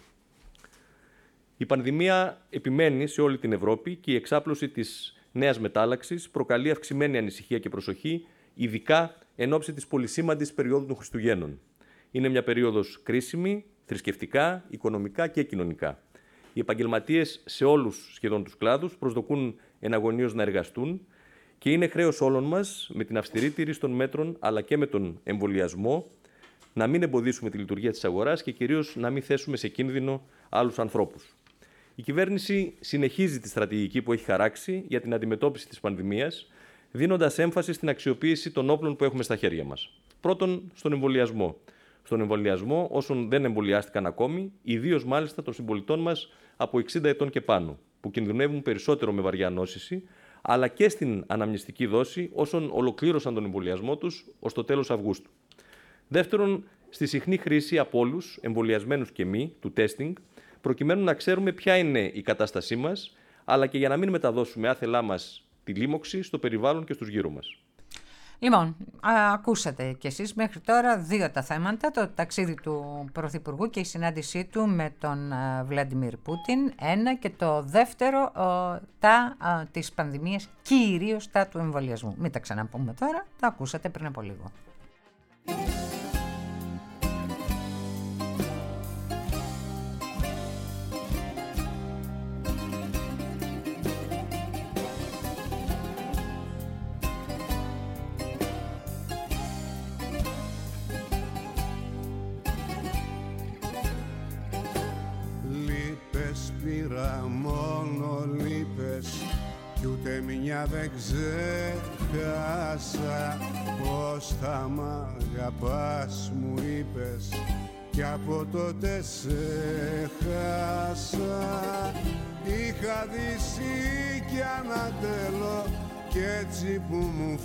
Η πανδημία επιμένει σε όλη την Ευρώπη και η εξάπλωση της νέας μετάλλαξης προκαλεί αυξημένη ανησυχία και προσοχή, ειδικά εν ώψη της πολυσήμαντης περίοδου των Χριστουγέννων. Είναι μια περίοδος κρίσιμη, θρησκευτικά, οικονομικά και κοινωνικά. Οι επαγγελματίες σε όλους σχεδόν τους κλάδους προσδοκούν εναγωνίως να εργαστούν και είναι χρέος όλων μας, με την αυστηρή τήρηση των μέτρων αλλά και με τον εμβολιασμό, να μην εμποδίσουμε τη λειτουργία της αγοράς και κυρίως να μην θέσουμε σε κίνδυνο άλλους ανθρώπους. Η κυβέρνηση συνεχίζει τη στρατηγική που έχει χαράξει για την αντιμετώπιση της πανδημίας, δίνοντας έμφαση στην αξιοποίηση των όπλων που έχουμε στα χέρια μας. Πρώτον, στον εμβολιασμό. Στον εμβολιασμό όσων δεν εμβολιάστηκαν ακόμη, ιδίως μάλιστα των συμπολιτών μας από 60 ετών και πάνω, που κινδυνεύουν περισσότερο με βαριά νόσηση, αλλά και στην αναμνηστική δόση όσων ολοκλήρωσαν τον εμβολιασμό τους ως το τέλος Αυγούστου. Δεύτερον, στη συχνή χρήση από όλους, εμβολιασμένους και μη, του testing, προκειμένου να ξέρουμε ποια είναι η κατάστασή μας, αλλά και για να μην μεταδώσουμε άθελά μας τη λίμωξη στο περιβάλλον και στους γύρω μας. Λοιπόν, ακούσατε κι εσείς μέχρι τώρα 2 τα θέματα, το ταξίδι του Πρωθυπουργού και η συνάντησή του με τον Βλάντιμιρ Πούτιν, 1, και το δεύτερο της πανδημίας, κυρίως τα του εμβολιασμού. Μην τα ξαναπούμε τώρα, τα ακούσατε πριν από λίγο. Μόνο λείπες κι ούτε μια δεν ξέχασα. Πως θα μ' αγαπάς μου είπες κι από τότε σε χάσα. Είχα δύσει κι ανατέλω κι έτσι που μου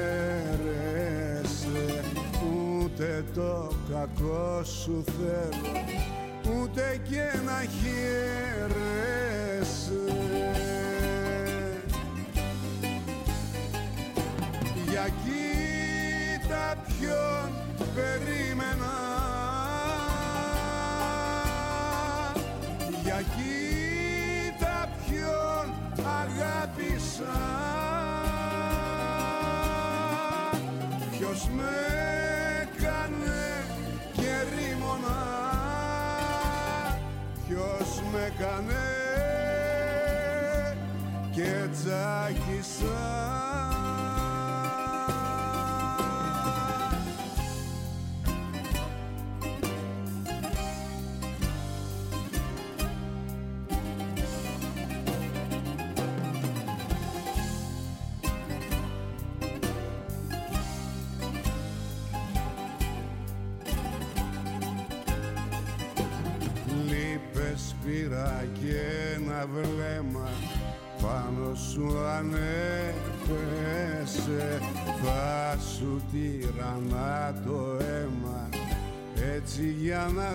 φέρεσαι. Ούτε το κακό σου θέλω, ούτε και να χαίρεσαι. Για κοίτα ποιον περίμενα, για κοίτα ποιον αγάπησα. Ποιος με έκανε και ρήμωνα, ποιος με έκανε και τσάκισα. Πήρα και ένα βλέμμα, πάνω σου ανέπεσε. Θα σου τυραννά το αίμα, έτσι για να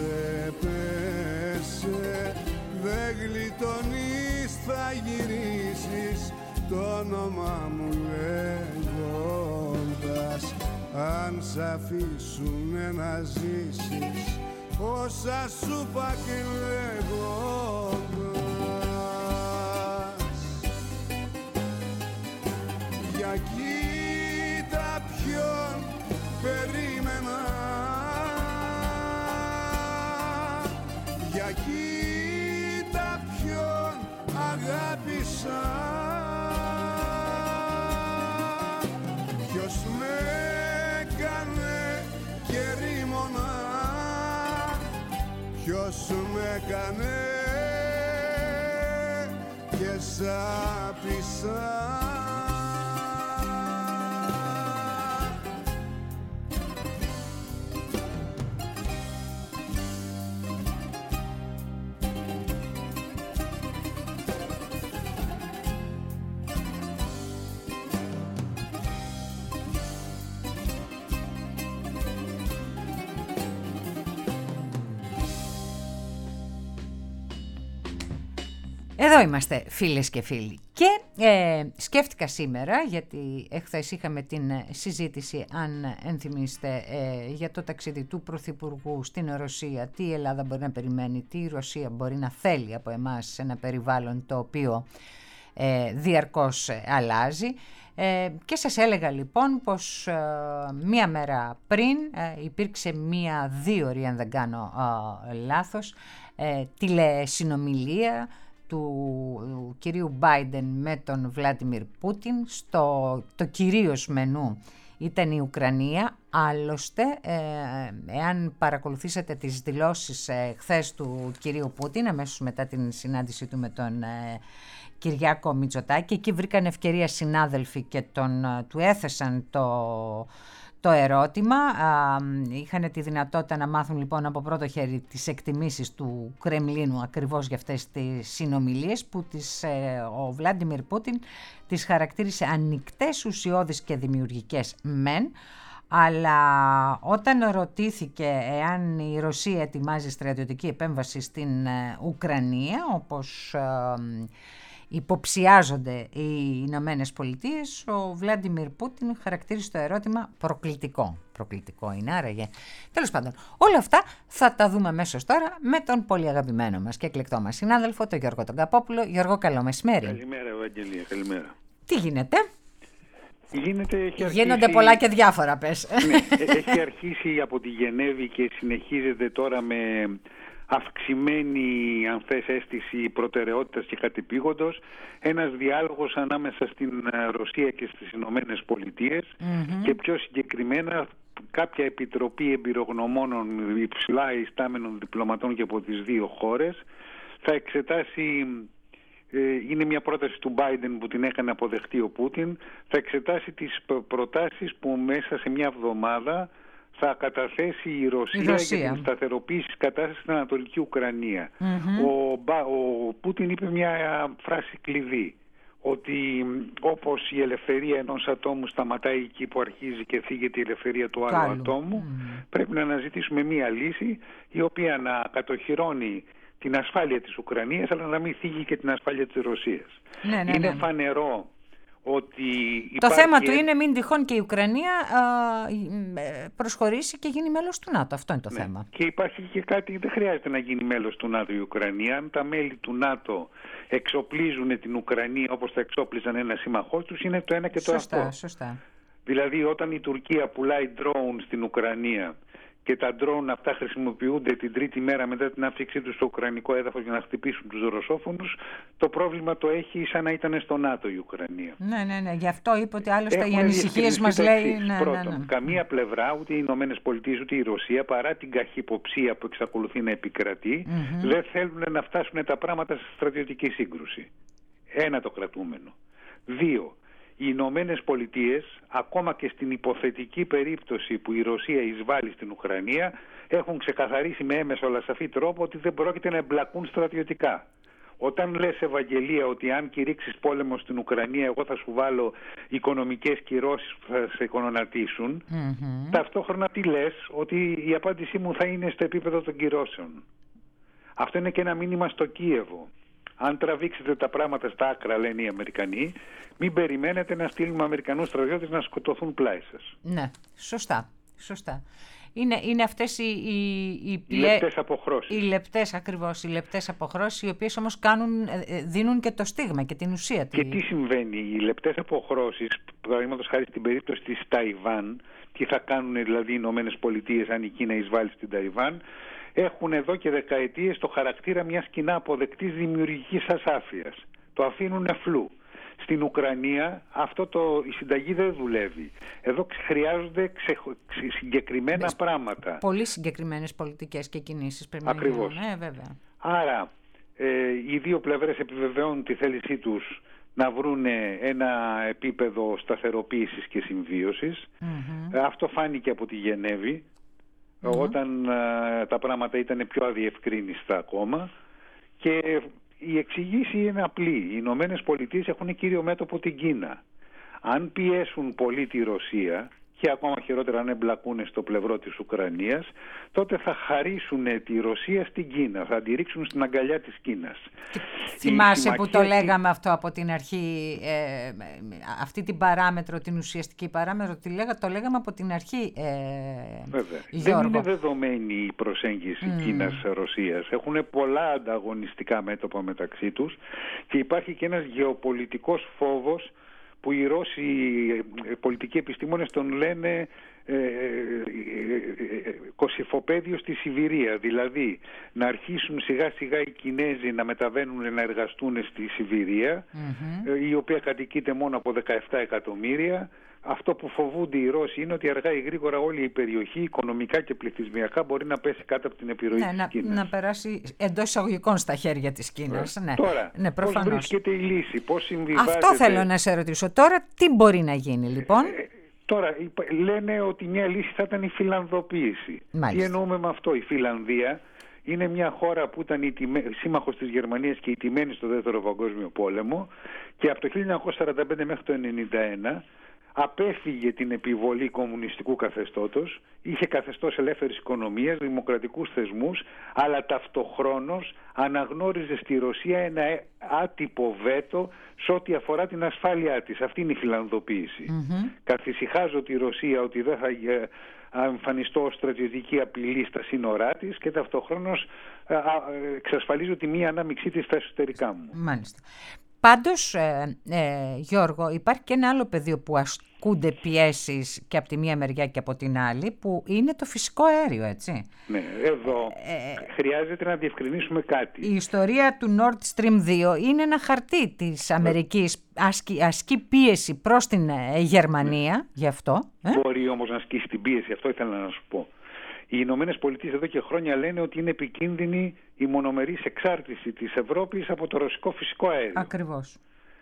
ντρέπεσαι. Δεν γλιτώνεις, θα γυρίσεις το όνομα μου λέγοντας. Αν σ' αφήσουνε να ζήσεις όσα σου είπα και λέγοντας. Για κοίτα ποιον περίμενα, για κοίτα ποιον αγάπησα. Ποιος με έκανε και ρήμωνα, ποιος με έκανε και σ' άπησα. Εδώ είμαστε φίλες και φίλοι και σκέφτηκα σήμερα, γιατί εχθές είχαμε την συζήτηση, αν ενθυμίστε, για το ταξίδι του Πρωθυπουργού στην Ρωσία, τι η Ελλάδα μπορεί να περιμένει, τι η Ρωσία μπορεί να θέλει από εμάς σε ένα περιβάλλον το οποίο διαρκώς αλλάζει. Και σας έλεγα λοιπόν πως μία μέρα πριν υπήρξε μία 2ωρη, αν δεν κάνω λάθος, τηλεσυνομιλία του κυρίου Μπάιντεν με τον Βλάντιμιρ Πούτιν. Το κυρίως μενού ήταν η Ουκρανία. Άλλωστε, εάν παρακολουθήσατε τις δηλώσεις χθες του κυρίου Πούτιν, αμέσως μετά την συνάντησή του με τον Κυριάκο Μητσοτάκη, εκεί βρήκαν ευκαιρία συνάδελφοι και του έθεσαν το ερώτημα. Είχαν τη δυνατότητα να μάθουν λοιπόν από πρώτο χέρι τις εκτιμήσεις του Κρεμλίνου ακριβώς για αυτές τις συνομιλίες που ο Βλάντιμιρ Πούτιν τις χαρακτήρισε ανοιχτές, ουσιώδεις και δημιουργικές μεν, αλλά όταν ρωτήθηκε εάν η Ρωσία ετοιμάζει στρατιωτική επέμβαση στην Ουκρανία, όπως υποψιάζονται οι Ηνωμένες Πολιτείες, ο Βλάντιμιρ Πούτιν χαρακτήρισε το ερώτημα προκλητικό. Προκλητικό είναι άραγε? Τέλος πάντων, όλα αυτά θα τα δούμε αμέσως τώρα με τον πολύ αγαπημένο μας και εκλεκτό μας συνάδελφο, τον Γιώργο τον Καπόπουλο. Γιώργο, καλό μεσημέρι. Καλημέρα, Ευαγγελία, καλημέρα. Τι γίνεται? Γίνονται πολλά και διάφορα, πες. Ναι, έχει αρχίσει από τη Γενέβη και συνεχίζεται τώρα με αυξημένη, αν θες, αίσθηση προτεραιότητας και κατεπήγοντος ένας διάλογος ανάμεσα στην Ρωσία και στις Ηνωμένες Πολιτείες και πιο συγκεκριμένα κάποια επιτροπή εμπειρογνωμόνων υψηλά ιστάμενων διπλωματών και από τις δύο χώρες θα εξετάσει. Είναι μια πρόταση του Biden που την έκανε αποδεχτεί ο Πούτιν. Θα εξετάσει τις προτάσεις που μέσα σε μια εβδομάδα θα καταθέσει η Ρωσία για την σταθεροποίηση της κατάστασης στην Ανατολική Ουκρανία. Ο Πούτιν είπε μια φράση κλειδί, ότι όπως η ελευθερία ενός ατόμου σταματάει εκεί που αρχίζει και θίγεται η ελευθερία του άλλου ατόμου, πρέπει να αναζητήσουμε μια λύση η οποία να κατοχυρώνει την ασφάλεια της Ουκρανίας, αλλά να μην θίγει και την ασφάλεια της Ρωσίας. Είναι φανερό ότι το θέμα του είναι μην τυχόν και η Ουκρανία προσχωρήσει και γίνει μέλος του ΝΑΤΟ. Αυτό είναι το θέμα. Και υπάρχει και κάτι, δεν χρειάζεται να γίνει μέλος του ΝΑΤΟ η Ουκρανία. Αν τα μέλη του ΝΑΤΟ εξοπλίζουν την Ουκρανία όπως θα εξόπλιζαν ένα σύμμαχό τους, είναι το ένα και το αυτό. Σωστά. Δηλαδή όταν η Τουρκία πουλάει drone στην Ουκρανία και τα ντρόουν αυτά χρησιμοποιούνται την τρίτη μέρα μετά την άφηξή τους στο ουκρανικό έδαφος για να χτυπήσουν τους ρωσόφωνους, το πρόβλημα το έχει σαν να ήταν στο ΝΑΤΟ η Ουκρανία. Ναι. Γι' αυτό είπε ότι άλλωστε οι ανησυχίες μας λέει. Πρώτον, καμία πλευρά, ούτε οι Ηνωμένες Πολιτείες ούτε η Ρωσία, παρά την καχυποψία που εξακολουθεί να επικρατεί, δεν θέλουν να φτάσουν τα πράγματα σε στρατιωτική σύγκρουση. Ένα το κρατούμενο. 2. Οι Ηνωμένες Πολιτείες, ακόμα και στην υποθετική περίπτωση που η Ρωσία εισβάλλει στην Ουκρανία, έχουν ξεκαθαρίσει με έμεσο αλλά σαφή τρόπο ότι δεν πρόκειται να εμπλακούν στρατιωτικά. Όταν λες, Ευαγγελία, ότι αν κηρύξεις πόλεμο στην Ουκρανία, εγώ θα σου βάλω οικονομικές κυρώσεις που θα σε οικονοματίσουν, ταυτόχρονα τι λες? Ότι η απάντησή μου θα είναι στο επίπεδο των κυρώσεων. Αυτό είναι και ένα μήνυμα στο Κίεβο. Αν τραβήξετε τα πράγματα στα άκρα, λένε οι Αμερικανοί, μην περιμένετε να στείλουμε Αμερικανούς στρατιώτες να σκοτωθούν πλάι σας. Ναι, σωστά. Είναι αυτές οι λεπτές αποχρώσεις. Οι λεπτές αποχρώσεις, οι οποίες όμως δίνουν και το στίγμα και την ουσία. Και τι συμβαίνει? Οι λεπτές αποχρώσεις, παραδείγματος χάρη στην περίπτωση της Ταϊβάν, τι θα κάνουν δηλαδή οι Ηνωμένες Πολιτείες αν η Κίνα εισβάλλει στην Ταϊβάν, έχουν εδώ και δεκαετίες το χαρακτήρα μιας κοινά αποδεκτής δημιουργικής ασάφειας. Το αφήνουν φλού. Στην Ουκρανία η συνταγή δεν δουλεύει. Εδώ χρειάζονται συγκεκριμένα πράγματα. Πολύ συγκεκριμένες πολιτικές και κινήσεις πρέπει να γίνουν. Βέβαια. Άρα οι δύο πλευρές επιβεβαιώνουν τη θέλησή τους να βρουν ένα επίπεδο σταθεροποίησης και συμβίωσης. Αυτό φάνηκε από τη Γενέβη. Όταν τα πράγματα ήταν πιο αδιευκρίνιστα ακόμα, και η εξηγήση είναι απλή. Οι Ηνωμένες Πολιτείες έχουν κύριο μέτωπο την Κίνα. Αν πιέσουν πολύ τη Ρωσία και ακόμα χειρότερα αν εμπλακούν στο πλευρό της Ουκρανίας, τότε θα χαρίσουν τη Ρωσία στην Κίνα, θα τη ρίξουν στην αγκαλιά της Κίνας. Θυμάσαι που το λέγαμε αυτό από την αρχή, αυτή την παράμετρο, την ουσιαστική παράμετρο, το λέγαμε από την αρχή, βέβαια. Γιώργο. Δεν είναι δεδομένη η προσέγγιση Κίνας-Ρωσίας. Έχουν πολλά ανταγωνιστικά μέτωπα μεταξύ τους και υπάρχει και ένας γεωπολιτικός φόβος που οι Ρώσοι πολιτικοί επιστήμονες τον λένε κοσυφοπαίδιο στη Σιβηρία. Δηλαδή να αρχίσουν σιγά σιγά οι Κινέζοι να μεταβαίνουν να εργαστούν στη Σιβηρία, η οποία κατοικείται μόνο από 17 εκατομμύρια. Αυτό που φοβούνται οι Ρώσοι είναι ότι αργά ή γρήγορα όλη η περιοχή οικονομικά και πληθυσμιακά μπορεί να πέσει κάτω από την επιρροή της Κίνας. Να περάσει εντός εισαγωγικών στα χέρια της Κίνας. Τώρα, πώς βρίσκεται η λύση, πώς συμβιβάζεται? Αυτό θέλω να σε ρωτήσω. Τώρα τι μπορεί να γίνει λοιπόν? Τώρα λένε ότι μια λύση θα ήταν η φιλανδοποίηση. Τι εννοούμε με αυτό? Η Φιλανδία είναι μια χώρα που ήταν σύμμαχος της Γερμανίας και ηττημένη στο Δεύτερο Παγκόσμιο Πόλεμο, και από το 1945 μέχρι το 1991 απέφυγε την επιβολή κομμουνιστικού καθεστώτος, είχε καθεστώς ελεύθερης οικονομίας, δημοκρατικούς θεσμούς, αλλά ταυτοχρόνως αναγνώριζε στη Ρωσία ένα άτυπο βέτο σε ό,τι αφορά την ασφάλειά της. Αυτή είναι η φιλανδοποίηση. Καθησυχάζω τη Ρωσία ότι δεν θα εμφανιστώ ως στρατιωτική απειλή στα σύνορά της και ταυτοχρόνως εξασφαλίζω τη μία ανάμειξή της στα εσωτερικά μου. Μάλιστα. Πάντως, Γιώργο, υπάρχει και ένα άλλο πεδίο που ασκούνται πιέσεις και από τη μία μεριά και από την άλλη, που είναι το φυσικό αέριο, έτσι. Ναι, εδώ χρειάζεται να διευκρινίσουμε κάτι. Η ιστορία του Nord Stream 2 είναι ένα χαρτί της Αμερικής, ασκεί πίεση προς την Γερμανία, γι' αυτό. Μπορεί όμως να ασκήσει την πίεση, αυτό ήθελα να σου πω. Οι Ηνωμένες Πολιτείες εδώ και χρόνια λένε ότι είναι επικίνδυνη η μονομερής εξάρτηση της Ευρώπης από το ρωσικό φυσικό αέριο. Ακριβώς.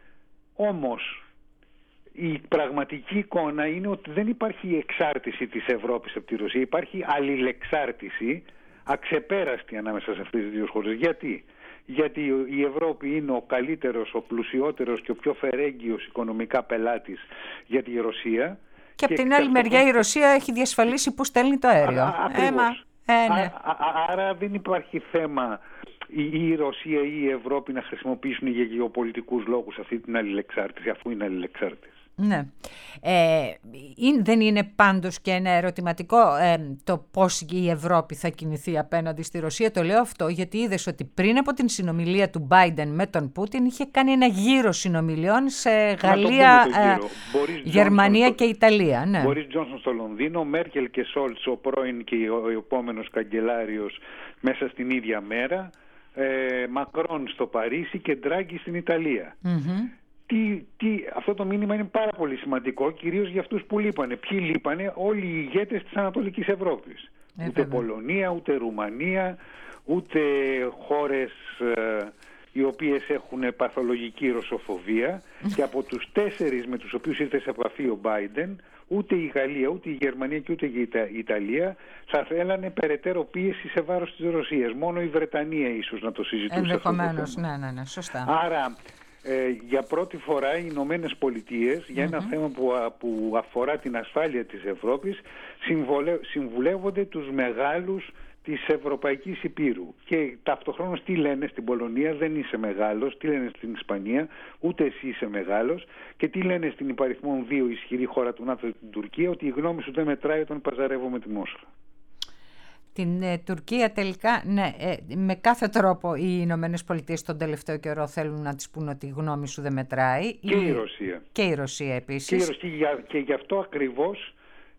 Όμως η πραγματική εικόνα είναι ότι δεν υπάρχει εξάρτηση της Ευρώπης από τη Ρωσία. Υπάρχει αλληλεξάρτηση αξεπέραστη ανάμεσα σε αυτές τις δύο χώρες. Γιατί? Γιατί η Ευρώπη είναι ο καλύτερος, ο πλουσιότερος και ο πιο φερέγγιος οικονομικά πελάτης για τη Ρωσία. Και από την άλλη μεριά η Ρωσία έχει διασφαλίσει που στέλνει το αέριο. Ναι. Άρα δεν υπάρχει θέμα η Ρωσία ή η Ευρώπη να χρησιμοποιήσουν για γεωπολιτικούς λόγους αυτή την αλληλεξάρτηση, αφού είναι αλληλεξάρτηση. Ναι. Δεν είναι πάντως και ένα ερωτηματικό το πώς η Ευρώπη θα κινηθεί απέναντι στη Ρωσία? Το λέω αυτό γιατί είδες ότι πριν από την συνομιλία του Biden με τον Πούτιν είχε κάνει ένα γύρο συνομιλιών σε Γαλλία, Γερμανία και Ιταλία. Ναι. Μπορις Τζόνσον στο Λονδίνο, Μέρκελ και Σόλτς, ο πρώην και ο επόμενος καγκελάριος, μέσα στην ίδια μέρα, Μακρόν στο Παρίσι και Ντράγκη στην Ιταλία. Αυτό το μήνυμα είναι πάρα πολύ σημαντικό, κυρίως για αυτούς που λείπανε. Ποιοι λείπανε? Όλοι οι ηγέτες της Ανατολικής Ευρώπης. Ούτε Πολωνία, ούτε Ρουμανία, ούτε χώρες οι οποίες έχουν παθολογική ρωσοφοβία. Και από τους 4 με τους οποίους ήρθε σε επαφή ο Biden, ούτε η Γαλλία, ούτε η Γερμανία και ούτε η Ιταλία θα θέλανε περαιτέρω πίεση σε βάρος της Ρωσίας. Μόνο η Βρετανία ίσως να το συζητούσε. Ενδεχομένως, ναι, σωστά. Άρα για πρώτη φορά οι Ηνωμένες Πολιτείες για ένα θέμα που αφορά την ασφάλεια της Ευρώπης συμβουλεύονται τους μεγάλους της Ευρωπαϊκής Υπήρου. Και ταυτοχρόνως τι λένε στην Πολωνία? Δεν είσαι μεγάλος. Τι λένε στην Ισπανία? Ούτε εσύ είσαι μεγάλος. Και τι λένε στην υπαριθμόν 2 ισχυρή χώρα του ΝΑΤΟ, την Τουρκία? Ότι η γνώμη σου δεν μετράει όταν παζαρεύω με τη Μόσχα. Την Τουρκία τελικά, ναι, με κάθε τρόπο οι Ηνωμένες Πολιτείες τον τελευταίο καιρό θέλουν να της πούν ότι η γνώμη σου δεν μετράει. Και η Ρωσία. Και η Ρωσία επίσης. Και γι' αυτό ακριβώς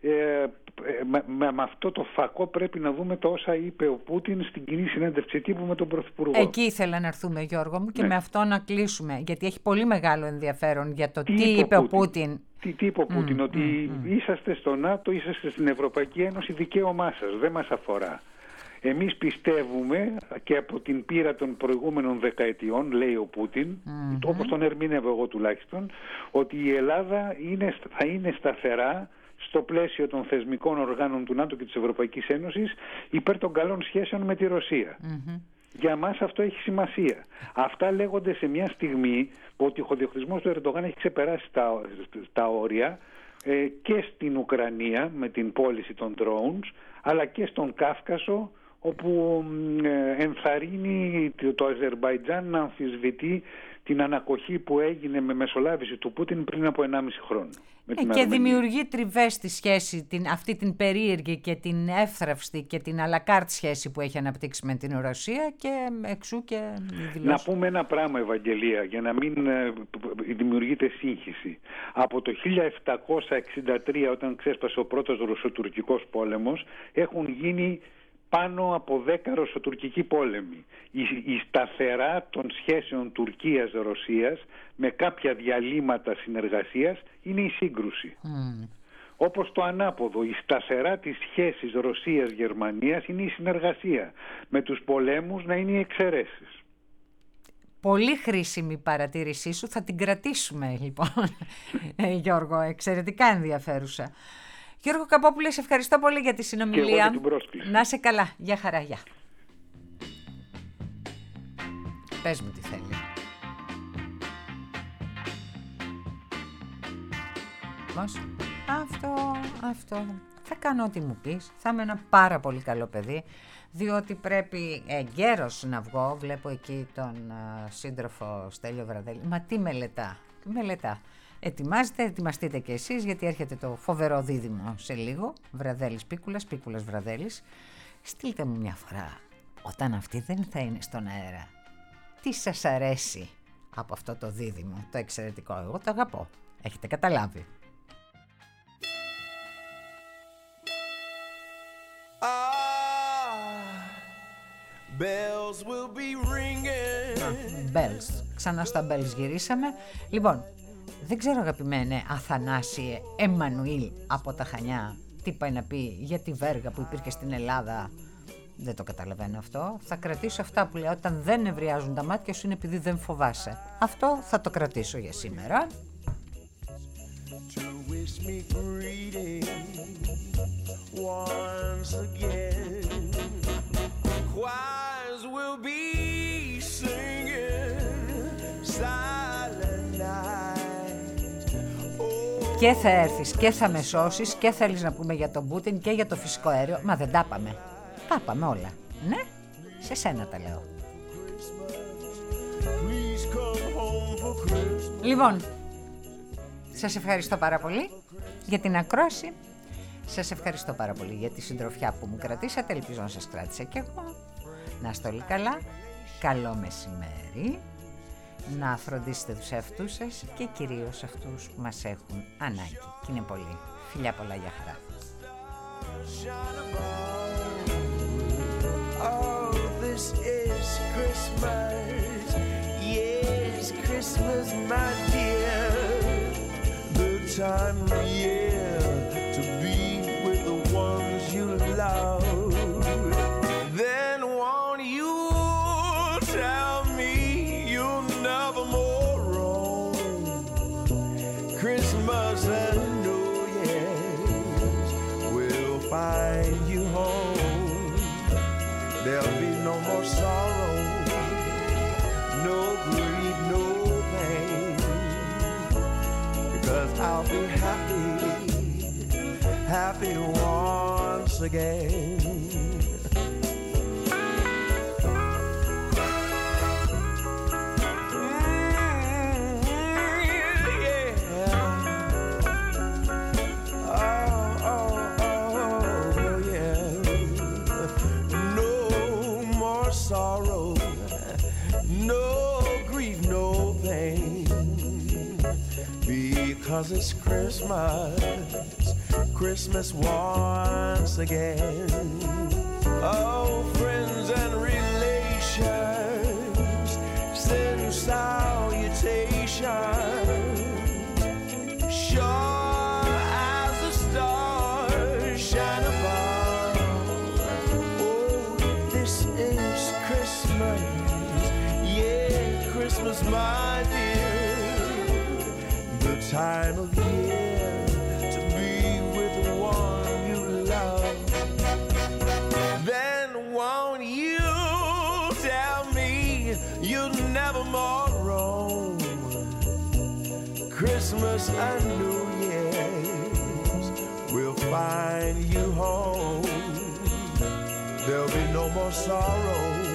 με αυτό το φακό πρέπει να δούμε το όσα είπε ο Πούτιν στην κοινή συνέντευξη τύπου με τον Πρωθυπουργό. Εκεί ήθελα να έρθουμε, Γιώργο μου, και με αυτό να κλείσουμε, γιατί έχει πολύ μεγάλο ενδιαφέρον για το τι είπε ο Πούτιν. Τι είπε ο Πούτιν? Ότι είσαστε στο ΝΑΤΟ, είσαστε στην Ευρωπαϊκή Ένωση, δικαίωμά σας, δεν μας αφορά. Εμείς πιστεύουμε, και από την πείρα των προηγούμενων δεκαετιών, λέει ο Πούτιν, όπως τον ερμηνεύω εγώ τουλάχιστον, ότι η Ελλάδα θα είναι σταθερά στο πλαίσιο των θεσμικών οργάνων του ΝΑΤΟ και της Ευρωπαϊκής Ένωσης υπέρ των καλών σχέσεων με τη Ρωσία. Για μας αυτό έχει σημασία. Αυτά λέγονται σε μια στιγμή που ο τυχοδιοκτισμός του Ερντογάν έχει ξεπεράσει τα όρια και στην Ουκρανία με την πώληση των drones, αλλά και στον Κάφκασο, όπου ενθαρρύνει το Αζερμπαϊτζάν να αμφισβητεί την ανακοχή που έγινε με μεσολάβηση του Πούτιν πριν από 1,5 χρόνο. Και δημιουργεί τριβές στη σχέση, αυτή την περίεργη και την εύθραυστη και την αλακάρτ σχέση που έχει αναπτύξει με την Ρωσία, και εξού και δηλώσει. Να πούμε ένα πράγμα, Ευαγγελία, για να μην δημιουργείται σύγχυση. Από το 1763, όταν ξέσπασε ο πρώτος ρωσοτουρκικός πόλεμος, έχουν γίνει πάνω από 10 ρωσοτουρκικοί πόλεμοι. Η σταθερά των σχέσεων Τουρκίας-Ρωσίας με κάποια διαλύματα συνεργασίας είναι η σύγκρουση. Όπως το ανάποδο, η σταθερά της σχέσης Ρωσίας-Γερμανίας είναι η συνεργασία. Με τους πολέμους να είναι οι εξαιρέσεις. Πολύ χρήσιμη παρατήρησή σου, θα την κρατήσουμε λοιπόν, Γιώργο, εξαιρετικά ενδιαφέρουσα. Γιώργο Καπόπουλε, σε ευχαριστώ πολύ για τη συνομιλία. Και εγώ για την πρόσκληση. Να είσαι καλά. Γεια χαρά, γεια. Πες μου τι θέλει. δίδυμος. Αυτό. Θα κάνω ό,τι μου πεις. Θα είμαι ένα πάρα πολύ καλό παιδί, διότι πρέπει εγκαίρος να βγω. Βλέπω εκεί τον σύντροφο Στέλιο Βραδέλη. Μα τι μελετά. Ετοιμαστείτε κι εσείς, γιατί έρχεται το φοβερό δίδυμο σε λίγο. Βραδέλης Πίκουλας, Πίκουλας Βραδέλης. Στείλτε μου μια φορά, όταν αυτή δεν θα είναι στον αέρα, τι σας αρέσει από αυτό το δίδυμο, το εξαιρετικό. Εγώ το αγαπώ. Έχετε καταλάβει. Bells will be ringing. Bells. Ξανά στα bells γυρίσαμε. Λοιπόν, δεν ξέρω αγαπημένε Αθανάσιε Εμμανουήλ από τα Χανιά τι πάει να πει για τη βέργα που υπήρχε στην Ελλάδα. Δεν το καταλαβαίνω αυτό. Θα κρατήσω αυτά που λέω, όταν δεν νευριάζουν τα μάτια σου είναι επειδή δεν φοβάσαι. Αυτό θα το κρατήσω για σήμερα. Και θα έρθεις και θα με σώσεις και θέλεις να πούμε για τον Πούτιν και για το φυσικό αέριο. Μα δεν τα πάμε. Τα πάμε όλα. Ναι, σε σένα τα λέω. Λοιπόν, σας ευχαριστώ πάρα πολύ για την ακρόαση. Σας ευχαριστώ πάρα πολύ για τη συντροφιά που μου κρατήσατε. Ελπίζω να σας κράτησα κι εγώ. Να είστε όλοι καλά. Καλό μεσημέρι. Να φροντίσετε τους εαυτούς σας και κυρίως αυτούς που μας έχουν ανάγκη. Και είναι πολύ. Φιλιά πολλά, για χαρά. Oh, this is Christmas. Yes, Christmas, my dear. The time of year to be with the ones you love. Then won't you tell me you'll never more roam Christmas and New Year's will find you home. There'll be no more sorrow, no grief, no pain, because I'll be happy, happy once again. Sorrow, no grief, no pain, because it's Christmas once again. Oh, friends and relations, send salutations, sure as the stars shine above. Oh, this is Christmas, yeah, Christmas, my dear, the time of year to be with the one you love. Then won't you tell me you'll never more roam Christmas and New Year's will find you home. There'll be no more sorrow,